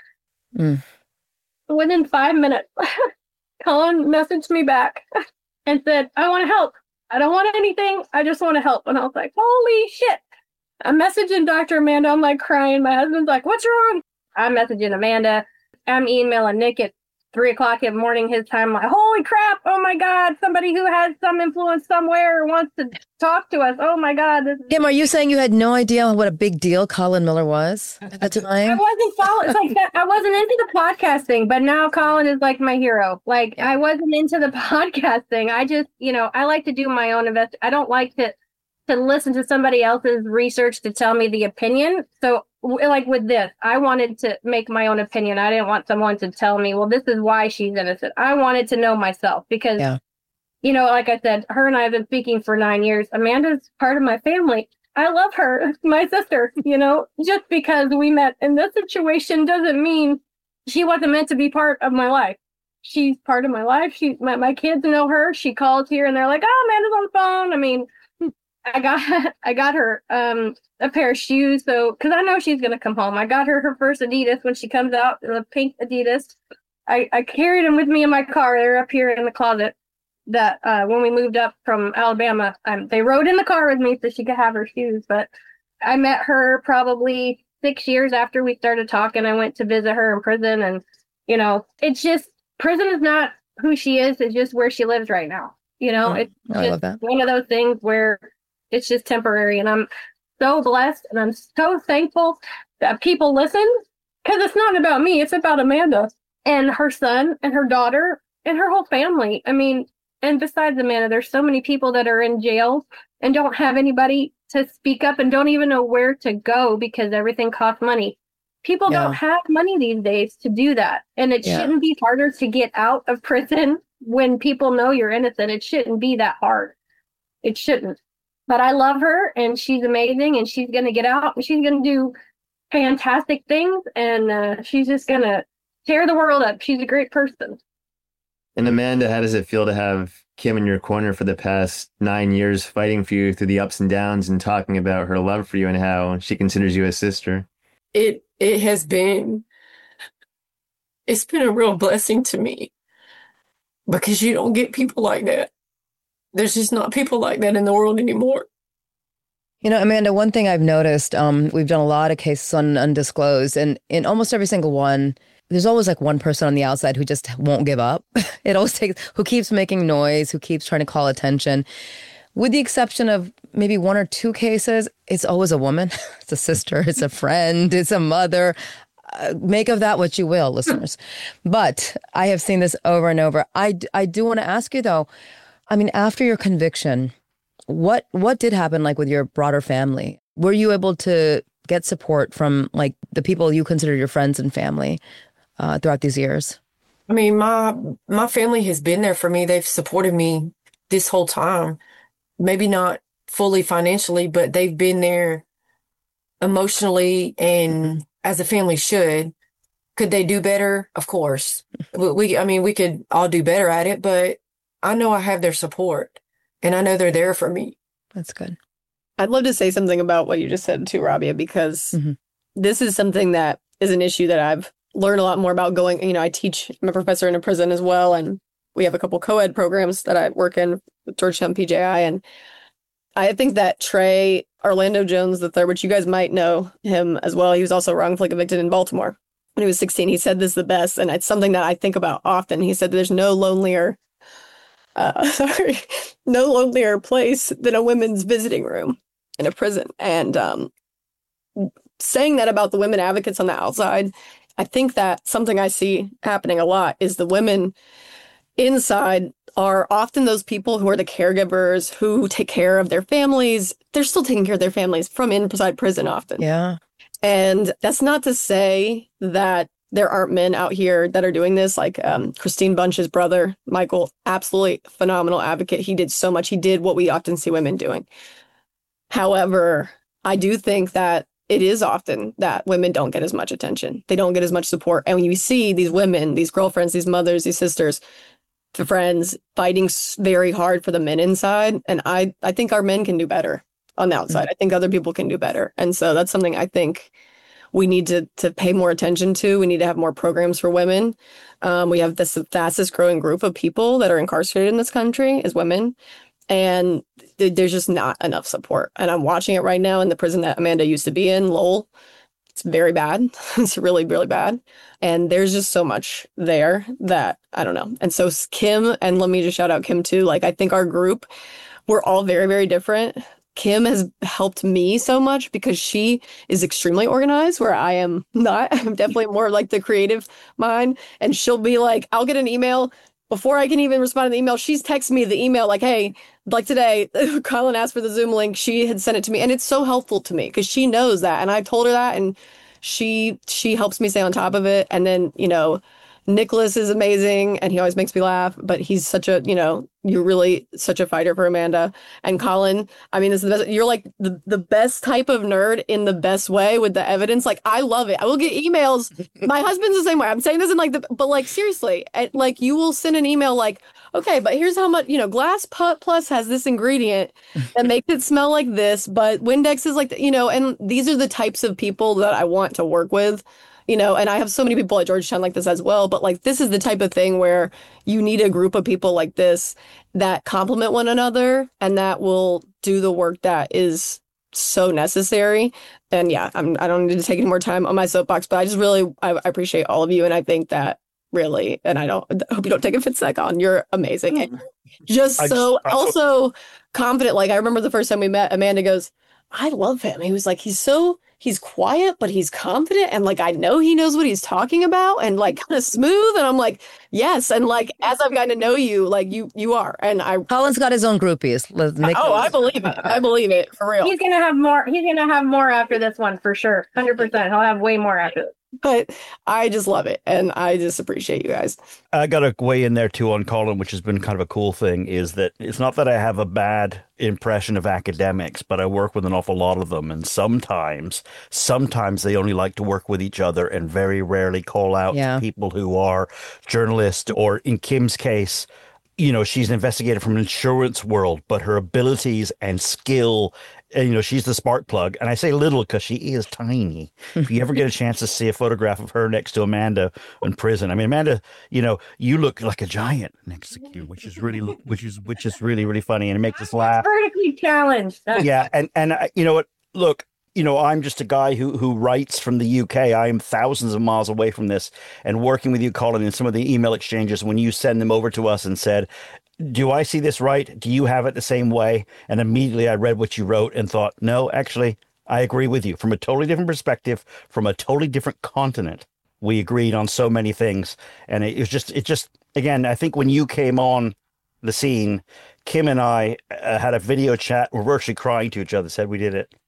Within 5 minutes, Colin messaged me back and said, I want to help. I don't want anything. I just want to help. And I was like, holy shit. I'm messaging Dr. Amanda. I'm like crying. My husband's like, what's wrong? I'm messaging Amanda. I'm emailing Nick at 3:00 in the morning his time. I'm like, holy crap. Oh my God. Somebody who has some influence somewhere wants to talk to us. Oh my God. Kim, are you saying you had no idea what a big deal Colin Miller was at the time? I wasn't following. It's like that. I wasn't into the podcasting, but now Colin is like my hero. Like, I wasn't into the podcasting. I just, I like to do my own I don't like to listen to somebody else's research to tell me the opinion. So like with this, I wanted to make my own opinion. I didn't want someone to tell me, well, this is why she's innocent. I wanted to know myself because, like I said, her and I have been speaking for 9 years. Amanda's part of my family. I love her, my sister, just because we met in this situation doesn't mean she wasn't meant to be part of my life. She's part of my life. My kids know her. She calls here and they're like, oh, Amanda's on the phone. I mean, I got her a pair of shoes, so because I know she's gonna come home. I got her first Adidas when she comes out, the pink Adidas. I carried them with me in my car. They're up here in the closet. That when we moved up from Alabama, they rode in the car with me so she could have her shoes. But I met her probably 6 years after we started talking. I went to visit her in prison, and it's just prison is not who she is. It's just where she lives right now. It's just one of those things where it's just temporary. And I'm so blessed and I'm so thankful that people listen Because it's not about me. It's about Amanda and her son and her daughter and her whole family. I mean, and besides Amanda, there's so many people that are in jail and don't have anybody to speak up and don't even know where to go because everything costs money. People don't have money these days to do that. And it shouldn't be harder to get out of prison when people know you're innocent. It shouldn't be that hard. It shouldn't. But I love her and she's amazing and she's going to get out and she's going to do fantastic things and she's just going to tear the world up. She's a great person. And Amanda, how does it feel to have Kim in your corner for the past 9 years, fighting for you through the ups and downs and talking about her love for you and how she considers you a sister? It's been a real blessing to me because you don't get people like that. There's just not people like that in the world anymore. You know, Amanda, one thing I've noticed, we've done a lot of cases on Undisclosed, and in almost every single one, there's always like one person on the outside who just won't give up. It always takes, who keeps making noise, who keeps trying to call attention. With the exception of maybe 1 or 2 cases, it's always a woman. It's a sister, it's a friend, it's a mother. Make of that what you will, listeners. But I have seen this over and over. I do want to ask you, though, I mean, after your conviction, what did happen, like, with your broader family? Were you able to get support from, like, the people you consider your friends and family throughout these years? I mean, my family has been there for me. They've supported me this whole time. Maybe not fully financially, but they've been there emotionally and as a family should. Could they do better? Of course. We could all do better at it, but I know I have their support and I know they're there for me. That's good. I'd love to say something about what you just said too, Rabia, because this is something that is an issue that I've learned a lot more about going, you know, I'm a professor in a prison as well. And we have a couple co-ed programs that I work in with Georgetown PJI. And I think that Trey Orlando Jones III, which you guys might know him as well, he was also wrongfully convicted in Baltimore when he was 16. He said this the best, and it's something that I think about often. He said there's no lonelier place than a women's visiting room in a prison. And saying that about the women advocates on the outside, I think that something I see happening a lot is the women inside are often those people who are the caregivers, who take care of their families. They're still taking care of their families from inside prison often. Yeah. And that's not to say that there aren't men out here that are doing this, like Christine Bunch's brother, Michael, absolutely phenomenal advocate. He did so much. He did what we often see women doing. However, I do think that it is often that women don't get as much attention. They don't get as much support. And when you see these women, these girlfriends, these mothers, these sisters, the friends fighting very hard for the men inside, and I think our men can do better on the outside. I think other people can do better. And so that's something I think we need to pay more attention to. We need to have more programs for women. We have the fastest growing group of people that are incarcerated in this country is women. And there's just not enough support. And I'm watching it right now in the prison that Amanda used to be in, Lowell. It's very bad. It's really, really bad. And there's just so much there that I don't know. And so Kim, and let me just shout out Kim too. Like, I think our group, we're all very, very different. Kim has helped me so much because she is extremely organized, where I am not. I'm definitely more like the creative mind. And she'll be like, I'll get an email before I can even respond to the email. She's texting me the email like, hey, like today, Colin asked for the Zoom link. She had sent it to me. And it's so helpful to me because she knows that. And I've told her that. And she helps me stay on top of it. And then, you know, Nicholas is amazing and he always makes me laugh, but he's such a, you know, you're really such a fighter for Amanda. And Colin, I mean, this is the best. You're like the best type of nerd in the best way with the evidence. Like, I love it. I will get emails. My husband's the same way. I'm saying this in like but like seriously, like you will send an email like, okay, but here's how much, you know, Glass Plus has this ingredient that makes it smell like this, but Windex is like, you know, and these are the types of people that I want to work with. You know, and I have so many people at Georgetown like this as well. But like, this is the type of thing where you need a group of people like this that complement one another and that will do the work that is so necessary. And yeah, I don't need to take any more time on my soapbox, but I just really, I appreciate all of you. And I think that really, and I hope you don't take offense, on. You're amazing. And just also confident. Like, I remember the first time we met, Amanda goes, I love him. He was like, he's so he's quiet, but he's confident. And like, I know he knows what he's talking about and like kind of smooth. And I'm like, yes. And like, as I've gotten to know you, like you are. And Colin's got his own groupies. Let's make I believe it. I believe it for real. He's going to have more. He's going to have more after this one for sure. 100%. He'll have way more after this. But I just love it. And I just appreciate you guys. I got to weigh in there too on Colin, which has been kind of a cool thing, is that it's not that I have a bad impression of academics, but I work with an awful lot of them. And sometimes they only like to work with each other and very rarely call out to people who are journalists, or in Kim's case, you know, she's an investigator from an insurance world, but her abilities and skill, and, you know, she's the spark plug. And I say little because she is tiny. If you ever get a chance to see a photograph of her next to Amanda in prison, I mean, Amanda, you know, you look like a giant next to you, which is really, really funny, and it makes us laugh. Vertically challenged. Yeah, and you know what? Look, you know, I'm just a guy who writes from the UK. I am thousands of miles away from this, and working with you, Colin, in some of the email exchanges when you send them over to us and said, do I see this right? Do you have it the same way? And immediately I read what you wrote and thought, no, actually, I agree with you from a totally different perspective, from a totally different continent. We agreed on so many things. And it just, again, I think when you came on the scene, Kim and I had a video chat. We're virtually crying to each other, said we did it.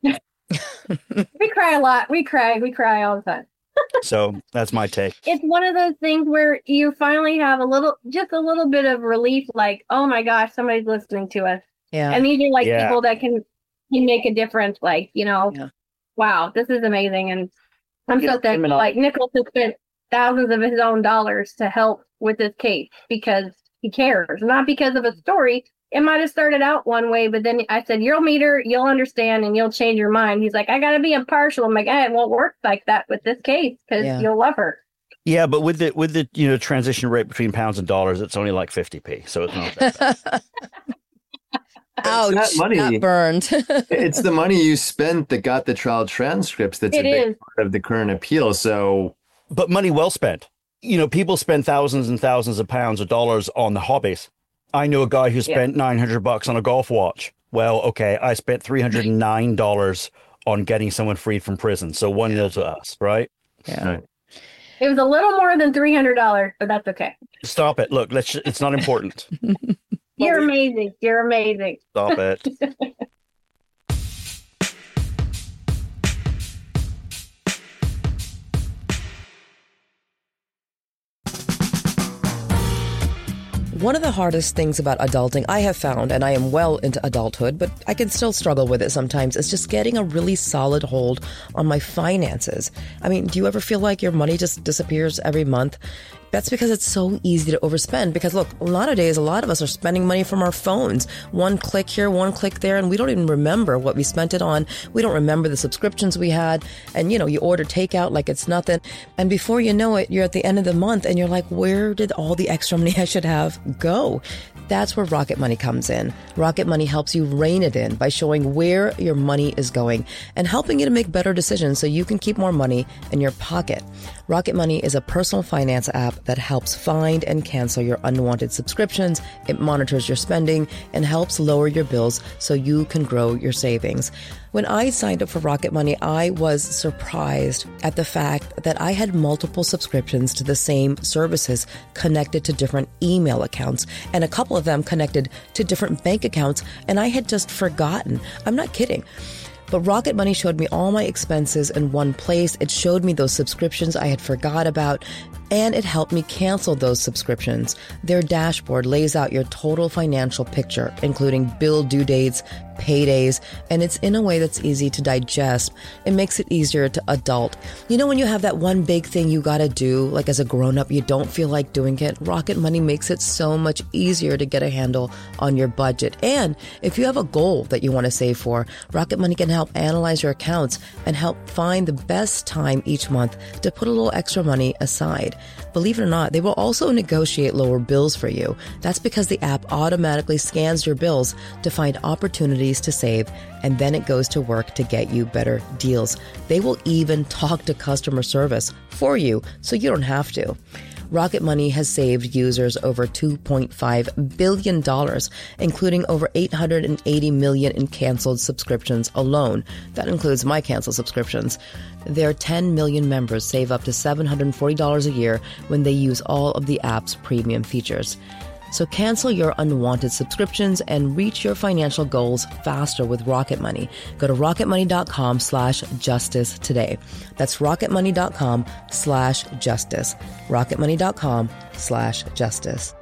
We cry a lot. We cry all the time. So that's my take. It's one of those things where you finally have a little bit of relief, like, oh my gosh, somebody's listening to us. Yeah. And these are like people that can make a difference. Like, you know, wow, this is amazing. And I'm so thankful. Like, Nichols has spent thousands of his own dollars to help with this case because he cares, not because of a story. It might have started out one way, but then I said, you'll meet her, you'll understand, and you'll change your mind. He's like, I got to be impartial. I'm like, it won't work like that with this case because you'll love her. Yeah, but with the you know, transition rate between pounds and dollars, it's only like 50p, so it's not that bad. Ouch, that money got burned. It's the money you spent that got the trial transcripts that's a big part of the current appeal. So, but money well spent. You know, people spend thousands and thousands of pounds or dollars on the hobbies. I know a guy who spent $900 on a golf watch. Well, okay, I spent $309 on getting someone freed from prison. So 1-0 to us, right? Yeah. Right. It was a little more than $300, but that's okay. Stop it. Look, it's not important. You're amazing. You're amazing. Stop it. One of the hardest things about adulting I have found, and I am well into adulthood, but I can still struggle with it sometimes, is just getting a really solid hold on my finances. I mean, do you ever feel like your money just disappears every month? That's because it's so easy to overspend. Because look, a lot of days, a lot of us are spending money from our phones. One click here, one click there, and we don't even remember what we spent it on. We don't remember the subscriptions we had. And, you know, you order takeout like it's nothing. And before you know it, you're at the end of the month and you're like, where did all the extra money I should have go? That's where Rocket Money comes in. Rocket Money helps you rein it in by showing where your money is going and helping you to make better decisions so you can keep more money in your pocket. Rocket Money is a personal finance app that helps find and cancel your unwanted subscriptions. It monitors your spending and helps lower your bills so you can grow your savings. When I signed up for Rocket Money, I was surprised at the fact that I had multiple subscriptions to the same services connected to different email accounts, and a couple of them connected to different bank accounts, and I had just forgotten. I'm not kidding. But Rocket Money showed me all my expenses in one place. It showed me those subscriptions I had forgot about, and it helped me cancel those subscriptions. Their dashboard lays out your total financial picture, including bill due dates, paydays, and it's in a way that's easy to digest. It makes it easier to adult. You know, when you have that one big thing you gotta do, like as a grown-up, you don't feel like doing it, Rocket Money makes it so much easier to get a handle on your budget. And if you have a goal that you want to save for, Rocket Money can help analyze your accounts and help find the best time each month to put a little extra money aside. Believe it or not, they will also negotiate lower bills for you. That's because the app automatically scans your bills to find opportunities to save, and then it goes to work to get you better deals. They will even talk to customer service for you, so you don't have to. Rocket Money has saved users over $2.5 billion, including over $880 million in canceled subscriptions alone. That includes my canceled subscriptions. Their 10 million members save up to $740 a year when they use all of the app's premium features. So cancel your unwanted subscriptions and reach your financial goals faster with Rocket Money. Go to rocketmoney.com/justice today. That's rocketmoney.com/justice. rocketmoney.com/justice.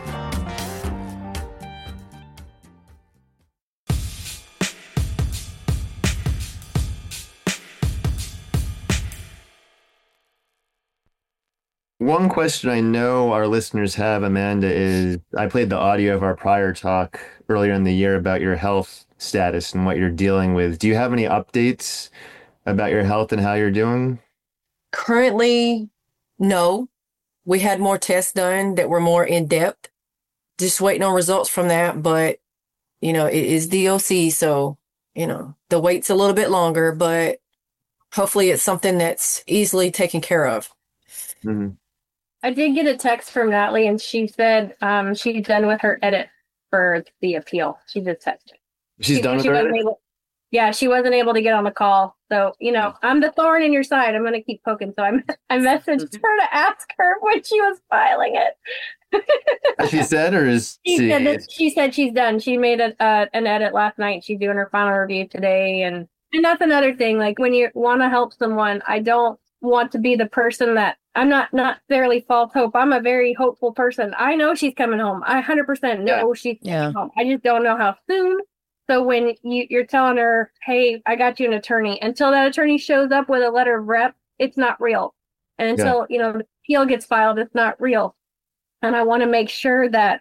One question I know our listeners have, Amanda, is I played the audio of our prior talk earlier in the year about your health status and what you're dealing with. Do you have any updates about your health and how you're doing? Currently, no. We had more tests done that were more in depth. Just waiting on results from that. But, it is DOC. So, the wait's a little bit longer, but hopefully it's something that's easily taken care of. Mm-hmm. I did get a text from Natalie, and she said she's done with her edit for the appeal. She just texted. She's done with her edit? Yeah, she wasn't able to get on the call. So, I'm the thorn in your side. I'm going to keep poking. So I messaged her to ask her when she was filing it. She said, or is she said she's done. She made an edit last night. She's doing her final review today. And that's another thing. Like, when you want to help someone, I don't want to be the person that I'm not necessarily false hope. I'm a very hopeful person. I know she's coming home. I 100% know she's coming home. I just don't know how soon. So when you're telling her, hey, I got you an attorney, until that attorney shows up with a letter of rep, it's not real. And until, the appeal gets filed, it's not real. And I want to make sure that,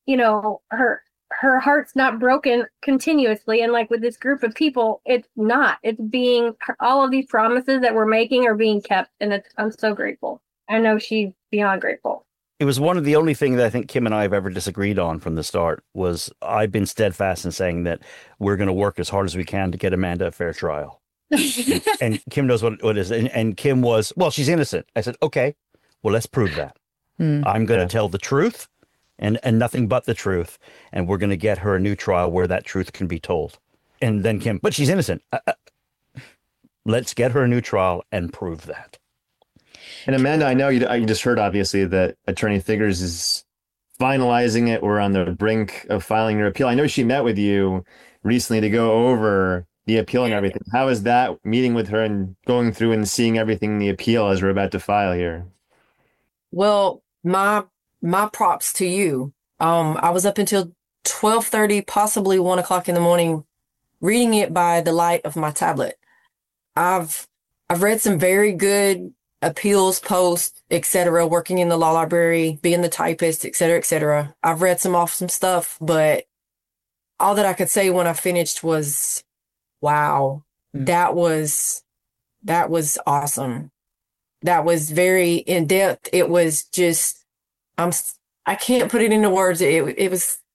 her heart's not broken continuously. And like with this group of people, it's not. It's being, all of these promises that we're making are being kept. And I'm so grateful. I know she's beyond grateful. It was one of the only things that I think Kim and I have ever disagreed on from the start. Was I've been steadfast in saying that we're going to work as hard as we can to get Amanda a fair trial. And Kim knows what it is. And Kim was, well, she's innocent. I said, okay, well, let's prove that. I'm going to tell the truth. And nothing but the truth. And we're going to get her a new trial where that truth can be told. And then Kim, but she's innocent. Let's get her a new trial and prove that. And Amanda, I know you just heard, obviously, that Attorney Figures is finalizing it. We're on the brink of filing your appeal. I know she met with you recently to go over the appeal and everything. How is that meeting with her and going through and seeing everything in the appeal as we're about to file here? Well, my props to you. I was up until 12:30, possibly 1 o'clock in the morning, reading it by the light of my tablet. I've read some very good appeals posts, etc., working in the law library, being the typist, etc., etc. I've read some awesome stuff, but all that I could say when I finished was, wow, that was awesome. That was very in depth. It was just, I can't put it into words. It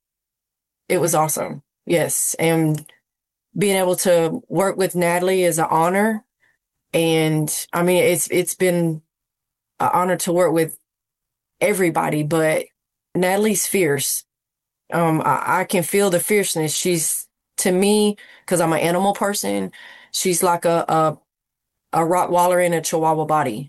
was awesome. Yes. And being able to work with Natalie is an honor. And I mean, it's been an honor to work with everybody, but Natalie's fierce. I can feel the fierceness. She's, to me, because I'm an animal person, she's like a Rottweiler in a Chihuahua body.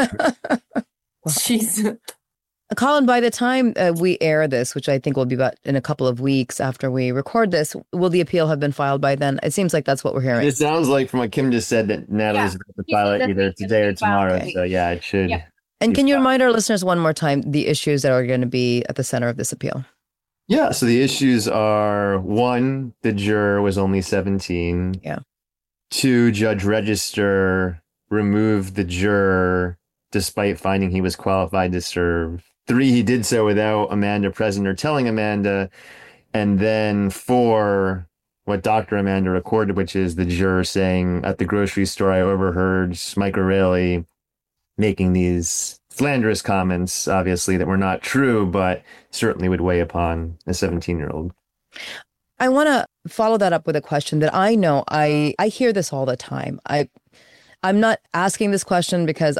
She's... Colin, by the time we air this, which I think will be about in a couple of weeks after we record this, will the appeal have been filed by then? It seems like that's what we're hearing. It sounds like, from what Kim just said, that Natalie's about to file it either today or tomorrow. Okay. So yeah, it should. Yeah. And can you remind our listeners one more time the issues that are going to be at the center of this appeal? Yeah, so the issues are: 1, the juror was only 17. Yeah. 2, Judge Register removed the juror despite finding he was qualified to serve. 3, he did so without Amanda present or telling Amanda. And then 4, what Dr. Amanda recorded, which is the juror saying, at the grocery store, I overheard Mike O'Reilly making these slanderous comments, obviously, that were not true, but certainly would weigh upon a 17-year-old. I want to follow that up with a question that I know I hear this all the time. I'm not asking this question because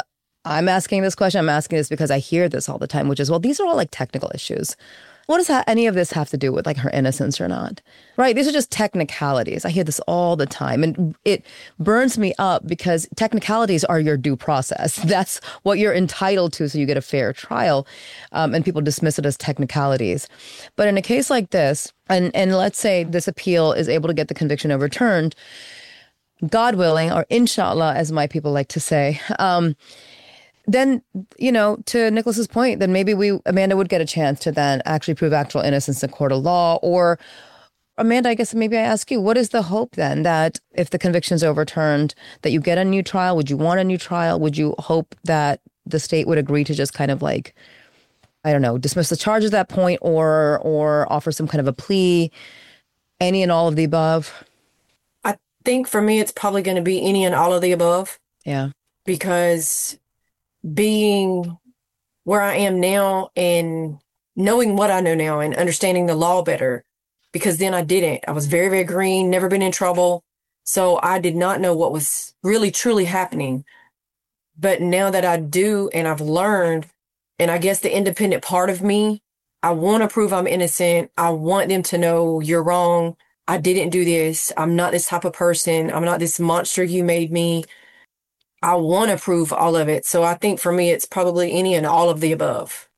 I'm asking this question. I'm asking this because I hear this all the time, which is, well, these are all like technical issues. What does any of this have to do with like her innocence or not? Right? These are just technicalities. I hear this all the time, and it burns me up because technicalities are your due process. That's what you're entitled to, so you get a fair trial, and people dismiss it as technicalities. But in a case like this, and let's say this appeal is able to get the conviction overturned, God willing, or inshallah, as my people like to say, then, to Nicholas's point, then maybe Amanda would get a chance to then actually prove actual innocence in court of law. Or, Amanda, I guess maybe I ask you, what is the hope then that if the conviction is overturned, that you get a new trial? Would you want a new trial? Would you hope that the state would agree to just kind of like, I don't know, dismiss the charge at that point, or offer some kind of a plea? Any and all of the above? I think for me, it's probably going to be any and all of the above. Yeah. Because being where I am now and knowing what I know now and understanding the law better, because then I didn't. I was very, very green, never been in trouble. So I did not know what was really, truly happening. But now that I do, and I've learned, and I guess the independent part of me, I want to prove I'm innocent. I want them to know you're wrong. I didn't do this. I'm not this type of person. I'm not this monster you made me. I want to prove all of it. So I think for me, it's probably any and all of the above.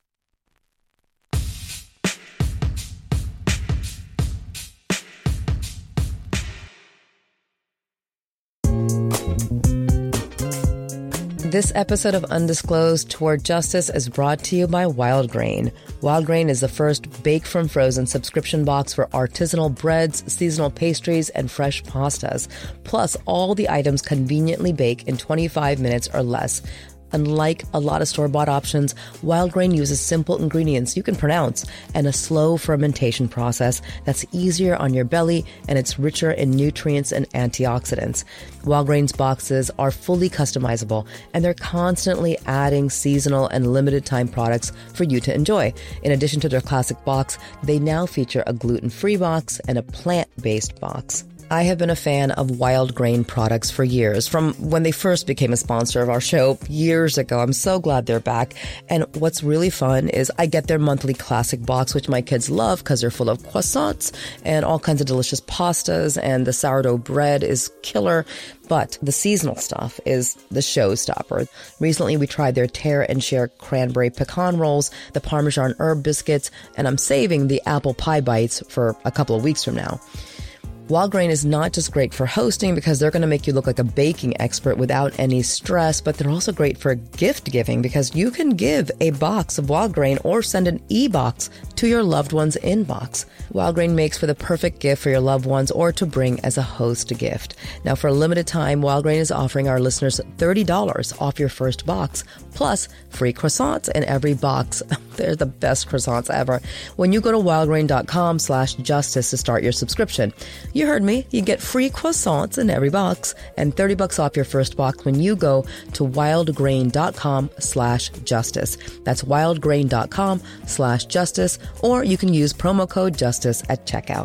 This episode of Undisclosed Toward Justice is brought to you by Wild Grain. Wild Grain is the first bake from frozen subscription box for artisanal breads, seasonal pastries, and fresh pastas. Plus, all the items conveniently bake in 25 minutes or less. Unlike a lot of store-bought options, Wild Grain uses simple ingredients you can pronounce and a slow fermentation process that's easier on your belly, and it's richer in nutrients and antioxidants. Wild Grain's boxes are fully customizable, and they're constantly adding seasonal and limited-time products for you to enjoy. In addition to their classic box, they now feature a gluten-free box and a plant-based box. I have been a fan of Wild Grain products for years, from when they first became a sponsor of our show years ago. I'm so glad they're back. And what's really fun is I get their monthly classic box, which my kids love because they're full of croissants and all kinds of delicious pastas, and the sourdough bread is killer. But the seasonal stuff is the showstopper. Recently, we tried their Tear and Share cranberry pecan rolls, the Parmesan herb biscuits, and I'm saving the apple pie bites for a couple of weeks from now. Wild Grain is not just great for hosting because they're going to make you look like a baking expert without any stress, but they're also great for gift giving because you can give a box of Wild Grain or send an e-box to your loved one's inbox. Wild Grain makes for the perfect gift for your loved ones or to bring as a host gift. Now, for a limited time, Wild Grain is offering our listeners $30 off your first box, plus free croissants in every box. They're the best croissants ever. When you go to wildgrain.com/justice to start your subscription, you heard me. You get free croissants in every box and $30 off your first box when you go to wildgrain.com/justice. That's wildgrain.com/justice, or you can use promo code justice at checkout.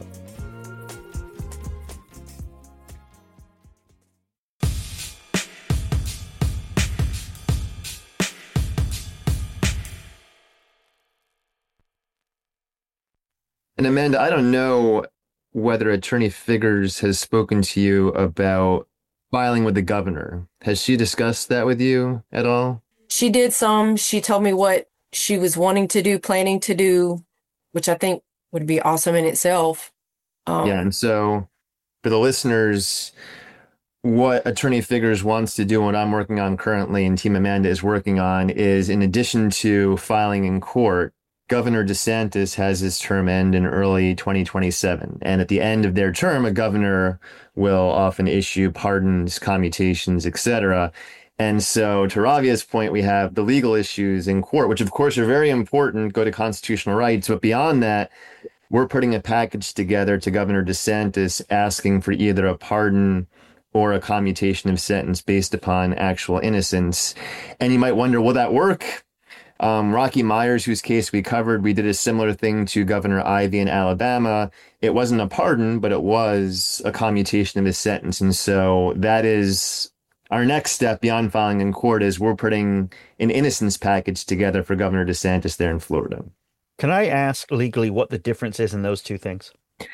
And Amanda, I don't know whether Attorney Figgers has spoken to you about filing with the governor. Has she discussed that with you at all? She did some. She told me what she was wanting to do, planning to do, which I think would be awesome in itself. Yeah, and so for the listeners, what Attorney Figgers wants to do, what I'm working on currently and Team Amanda is working on, is in addition to filing in court, Governor DeSantis has his term end in early 2027. And at the end of their term, a governor will often issue pardons, commutations, etc. And so to Ravia's point, we have the legal issues in court, which of course are very important, go to constitutional rights. But beyond that, we're putting a package together to Governor DeSantis asking for either a pardon or a commutation of sentence based upon actual innocence. And you might wonder, will that work? Rocky Myers, whose case we covered, we did a similar thing to Governor Ivey in Alabama. It wasn't a pardon, but it was a commutation of his sentence. And so that is our next step beyond filing in court is we're putting an innocence package together for Governor DeSantis there in Florida. Can I ask legally what the difference is in those two things?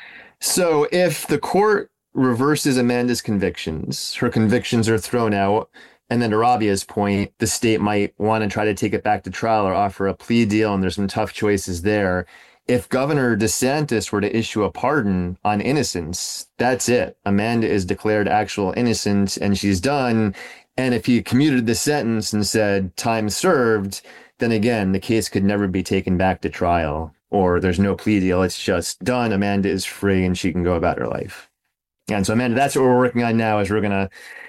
So if the court reverses Amanda's convictions, her convictions are thrown out, and then to Rabia's point, the state might want to try to take it back to trial or offer a plea deal, and there's some tough choices there. If Governor DeSantis were to issue a pardon on innocence, that's it. Amanda is declared actual innocent and she's done. And if he commuted the sentence and said time served, then again, the case could never be taken back to trial, or there's no plea deal. It's just done. Amanda is free and she can go about her life. And so, Amanda, that's what we're working on now, is we're going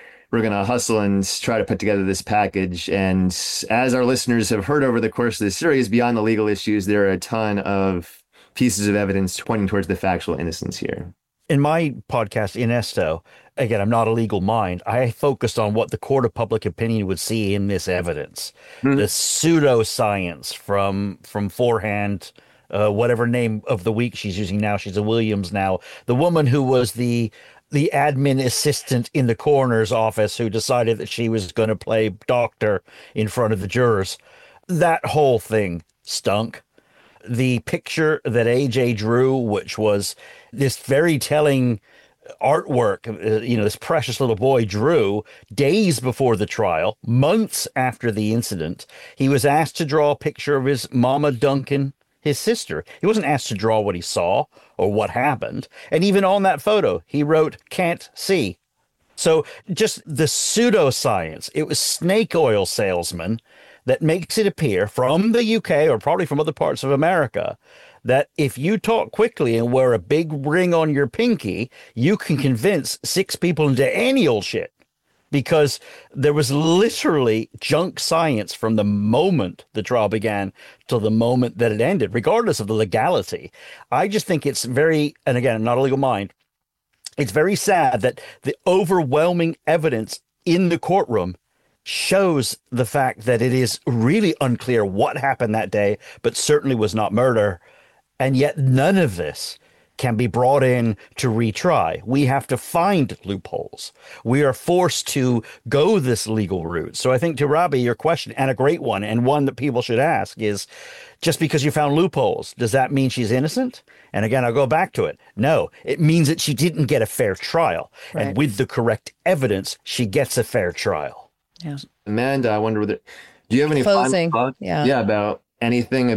to hustle and try to put together this package. And as our listeners have heard over the course of this series, beyond the legal issues, there are a ton of pieces of evidence pointing towards the factual innocence here. In my podcast, Inesto, again, I'm not a legal mind. I focused on what the court of public opinion would see in this evidence. Mm-hmm. The pseudoscience from forehand, whatever name of the week she's using now. She's a Williams now. The woman who was the admin assistant in the coroner's office who decided that she was going to play doctor in front of the jurors. That whole thing stunk. The picture that AJ drew, which was this very telling artwork, this precious little boy drew days before the trial, months after the incident. He was asked to draw a picture of his Mama Duncan, his sister. He wasn't asked to draw what he saw or what happened. And even on that photo, he wrote, "Can't see." So just the pseudoscience. It was snake oil salesman that makes it appear from the UK or probably from other parts of America that if you talk quickly and wear a big ring on your pinky, you can convince 6 people into any old shit. Because there was literally junk science from the moment the trial began till the moment that it ended, regardless of the legality. I just think it's very, and again, I'm not a legal mind, it's very sad that the overwhelming evidence in the courtroom shows the fact that it is really unclear what happened that day, but certainly was not murder. And yet none of this can be brought in to retry. We have to find loopholes. We are forced to go this legal route. So I think, to Robbie, your question, and a great one, and one that people should ask, is just because you found loopholes, does that mean she's innocent? And again, I'll go back to it. No, it means that she didn't get a fair trial. Right. And with the correct evidence, she gets a fair trial. Yeah. Amanda, I wonder whether, do you have any final thoughts? Yeah, about anything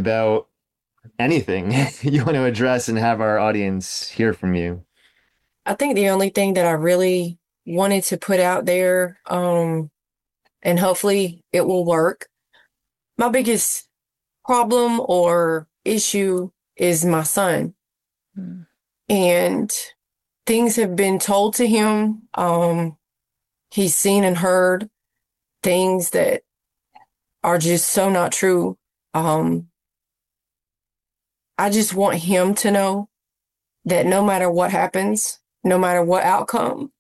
you want to address and have our audience hear from you? I think the only thing that I really wanted to put out there, and hopefully it will work, my biggest problem or issue is my son. And things have been told to him. He's seen and heard things that are just so not true. I just want him to know that no matter what happens, no matter what outcome,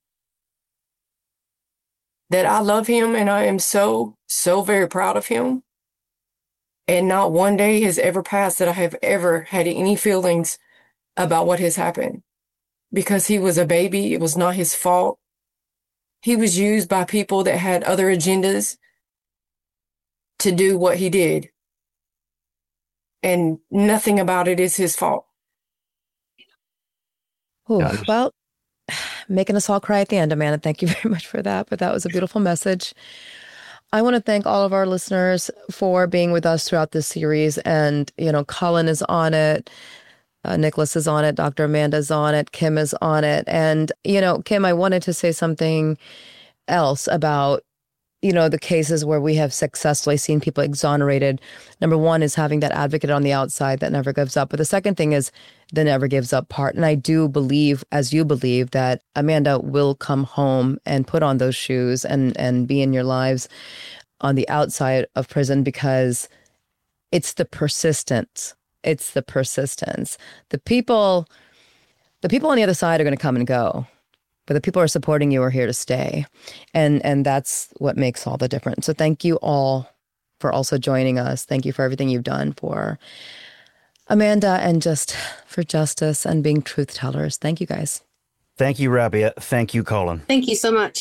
that I love him and I am so, so very proud of him. And not one day has ever passed that I have ever had any feelings about what has happened. Because he was a baby, it was not his fault. He was used by people that had other agendas to do what he did. And nothing about it is his fault. Ooh, well, making us all cry at the end, Amanda. Thank you very much for that. But that was a beautiful message. I want to thank all of our listeners for being with us throughout this series. And, Colin is on it. Nicholas is on it. Dr. Amanda's on it. Kim is on it. And, Kim, I wanted to say something else about the cases where we have successfully seen people exonerated. Number one is having that advocate on the outside that never gives up. But the second thing is the never gives up part. And I do believe, as you believe, that Amanda will come home and put on those shoes and be in your lives on the outside of prison, because it's the persistence. It's the persistence. The people on the other side are going to come and go. But the people who are supporting you are here to stay. And that's what makes all the difference. So thank you all for also joining us. Thank you for everything you've done for Amanda and just for justice and being truth tellers. Thank you, guys. Thank you, Rabia. Thank you, Colin. Thank you so much.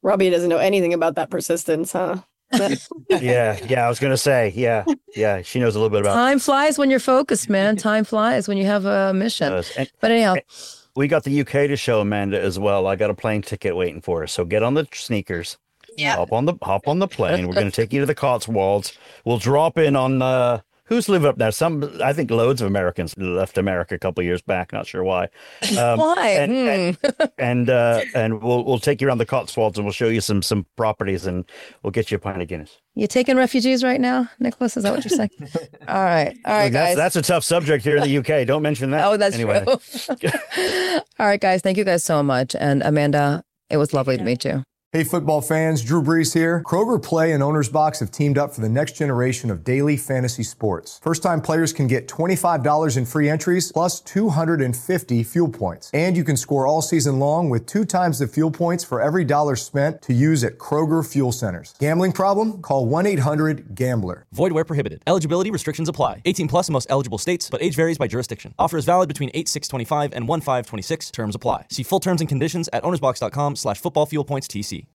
Robbie doesn't know anything about that persistence, huh? Yeah, I was gonna say, yeah, she knows a little bit about Time flies when you're focused, man. Time flies when you have a mission. But anyhow, we got the UK to show Amanda as well. I got a plane ticket waiting for us, so get on the sneakers. Yeah. Hop on the plane. We're going to take you to the Cotswolds. We'll drop in on who's live up there. I think loads of Americans left America a couple of years back. Not sure why. Why? And we'll take you around the Cotswolds and we'll show you some properties and we'll get you a pint of Guinness. You taking refugees right now, Nicholas? Is that what you're saying? All right, guys. That's a tough subject here in the UK. Don't mention that. Oh, that's anyway. True. All right, guys. Thank you guys so much. And Amanda, it was lovely to meet you. Hey, football fans, Drew Brees here. Kroger Play and Owner's Box have teamed up for the next generation of daily fantasy sports. First-time players can get $25 in free entries plus 250 fuel points. And you can score all season long with 2 times the fuel points for every dollar spent to use at Kroger Fuel Centers. Gambling problem? Call 1-800-GAMBLER. Void where prohibited. Eligibility restrictions apply. 18 plus in most eligible states, but age varies by jurisdiction. Offer is valid between 8/6/25 and 1/5/26. Terms apply. See full terms and conditions at ownersbox.com/footballfuelpointstc.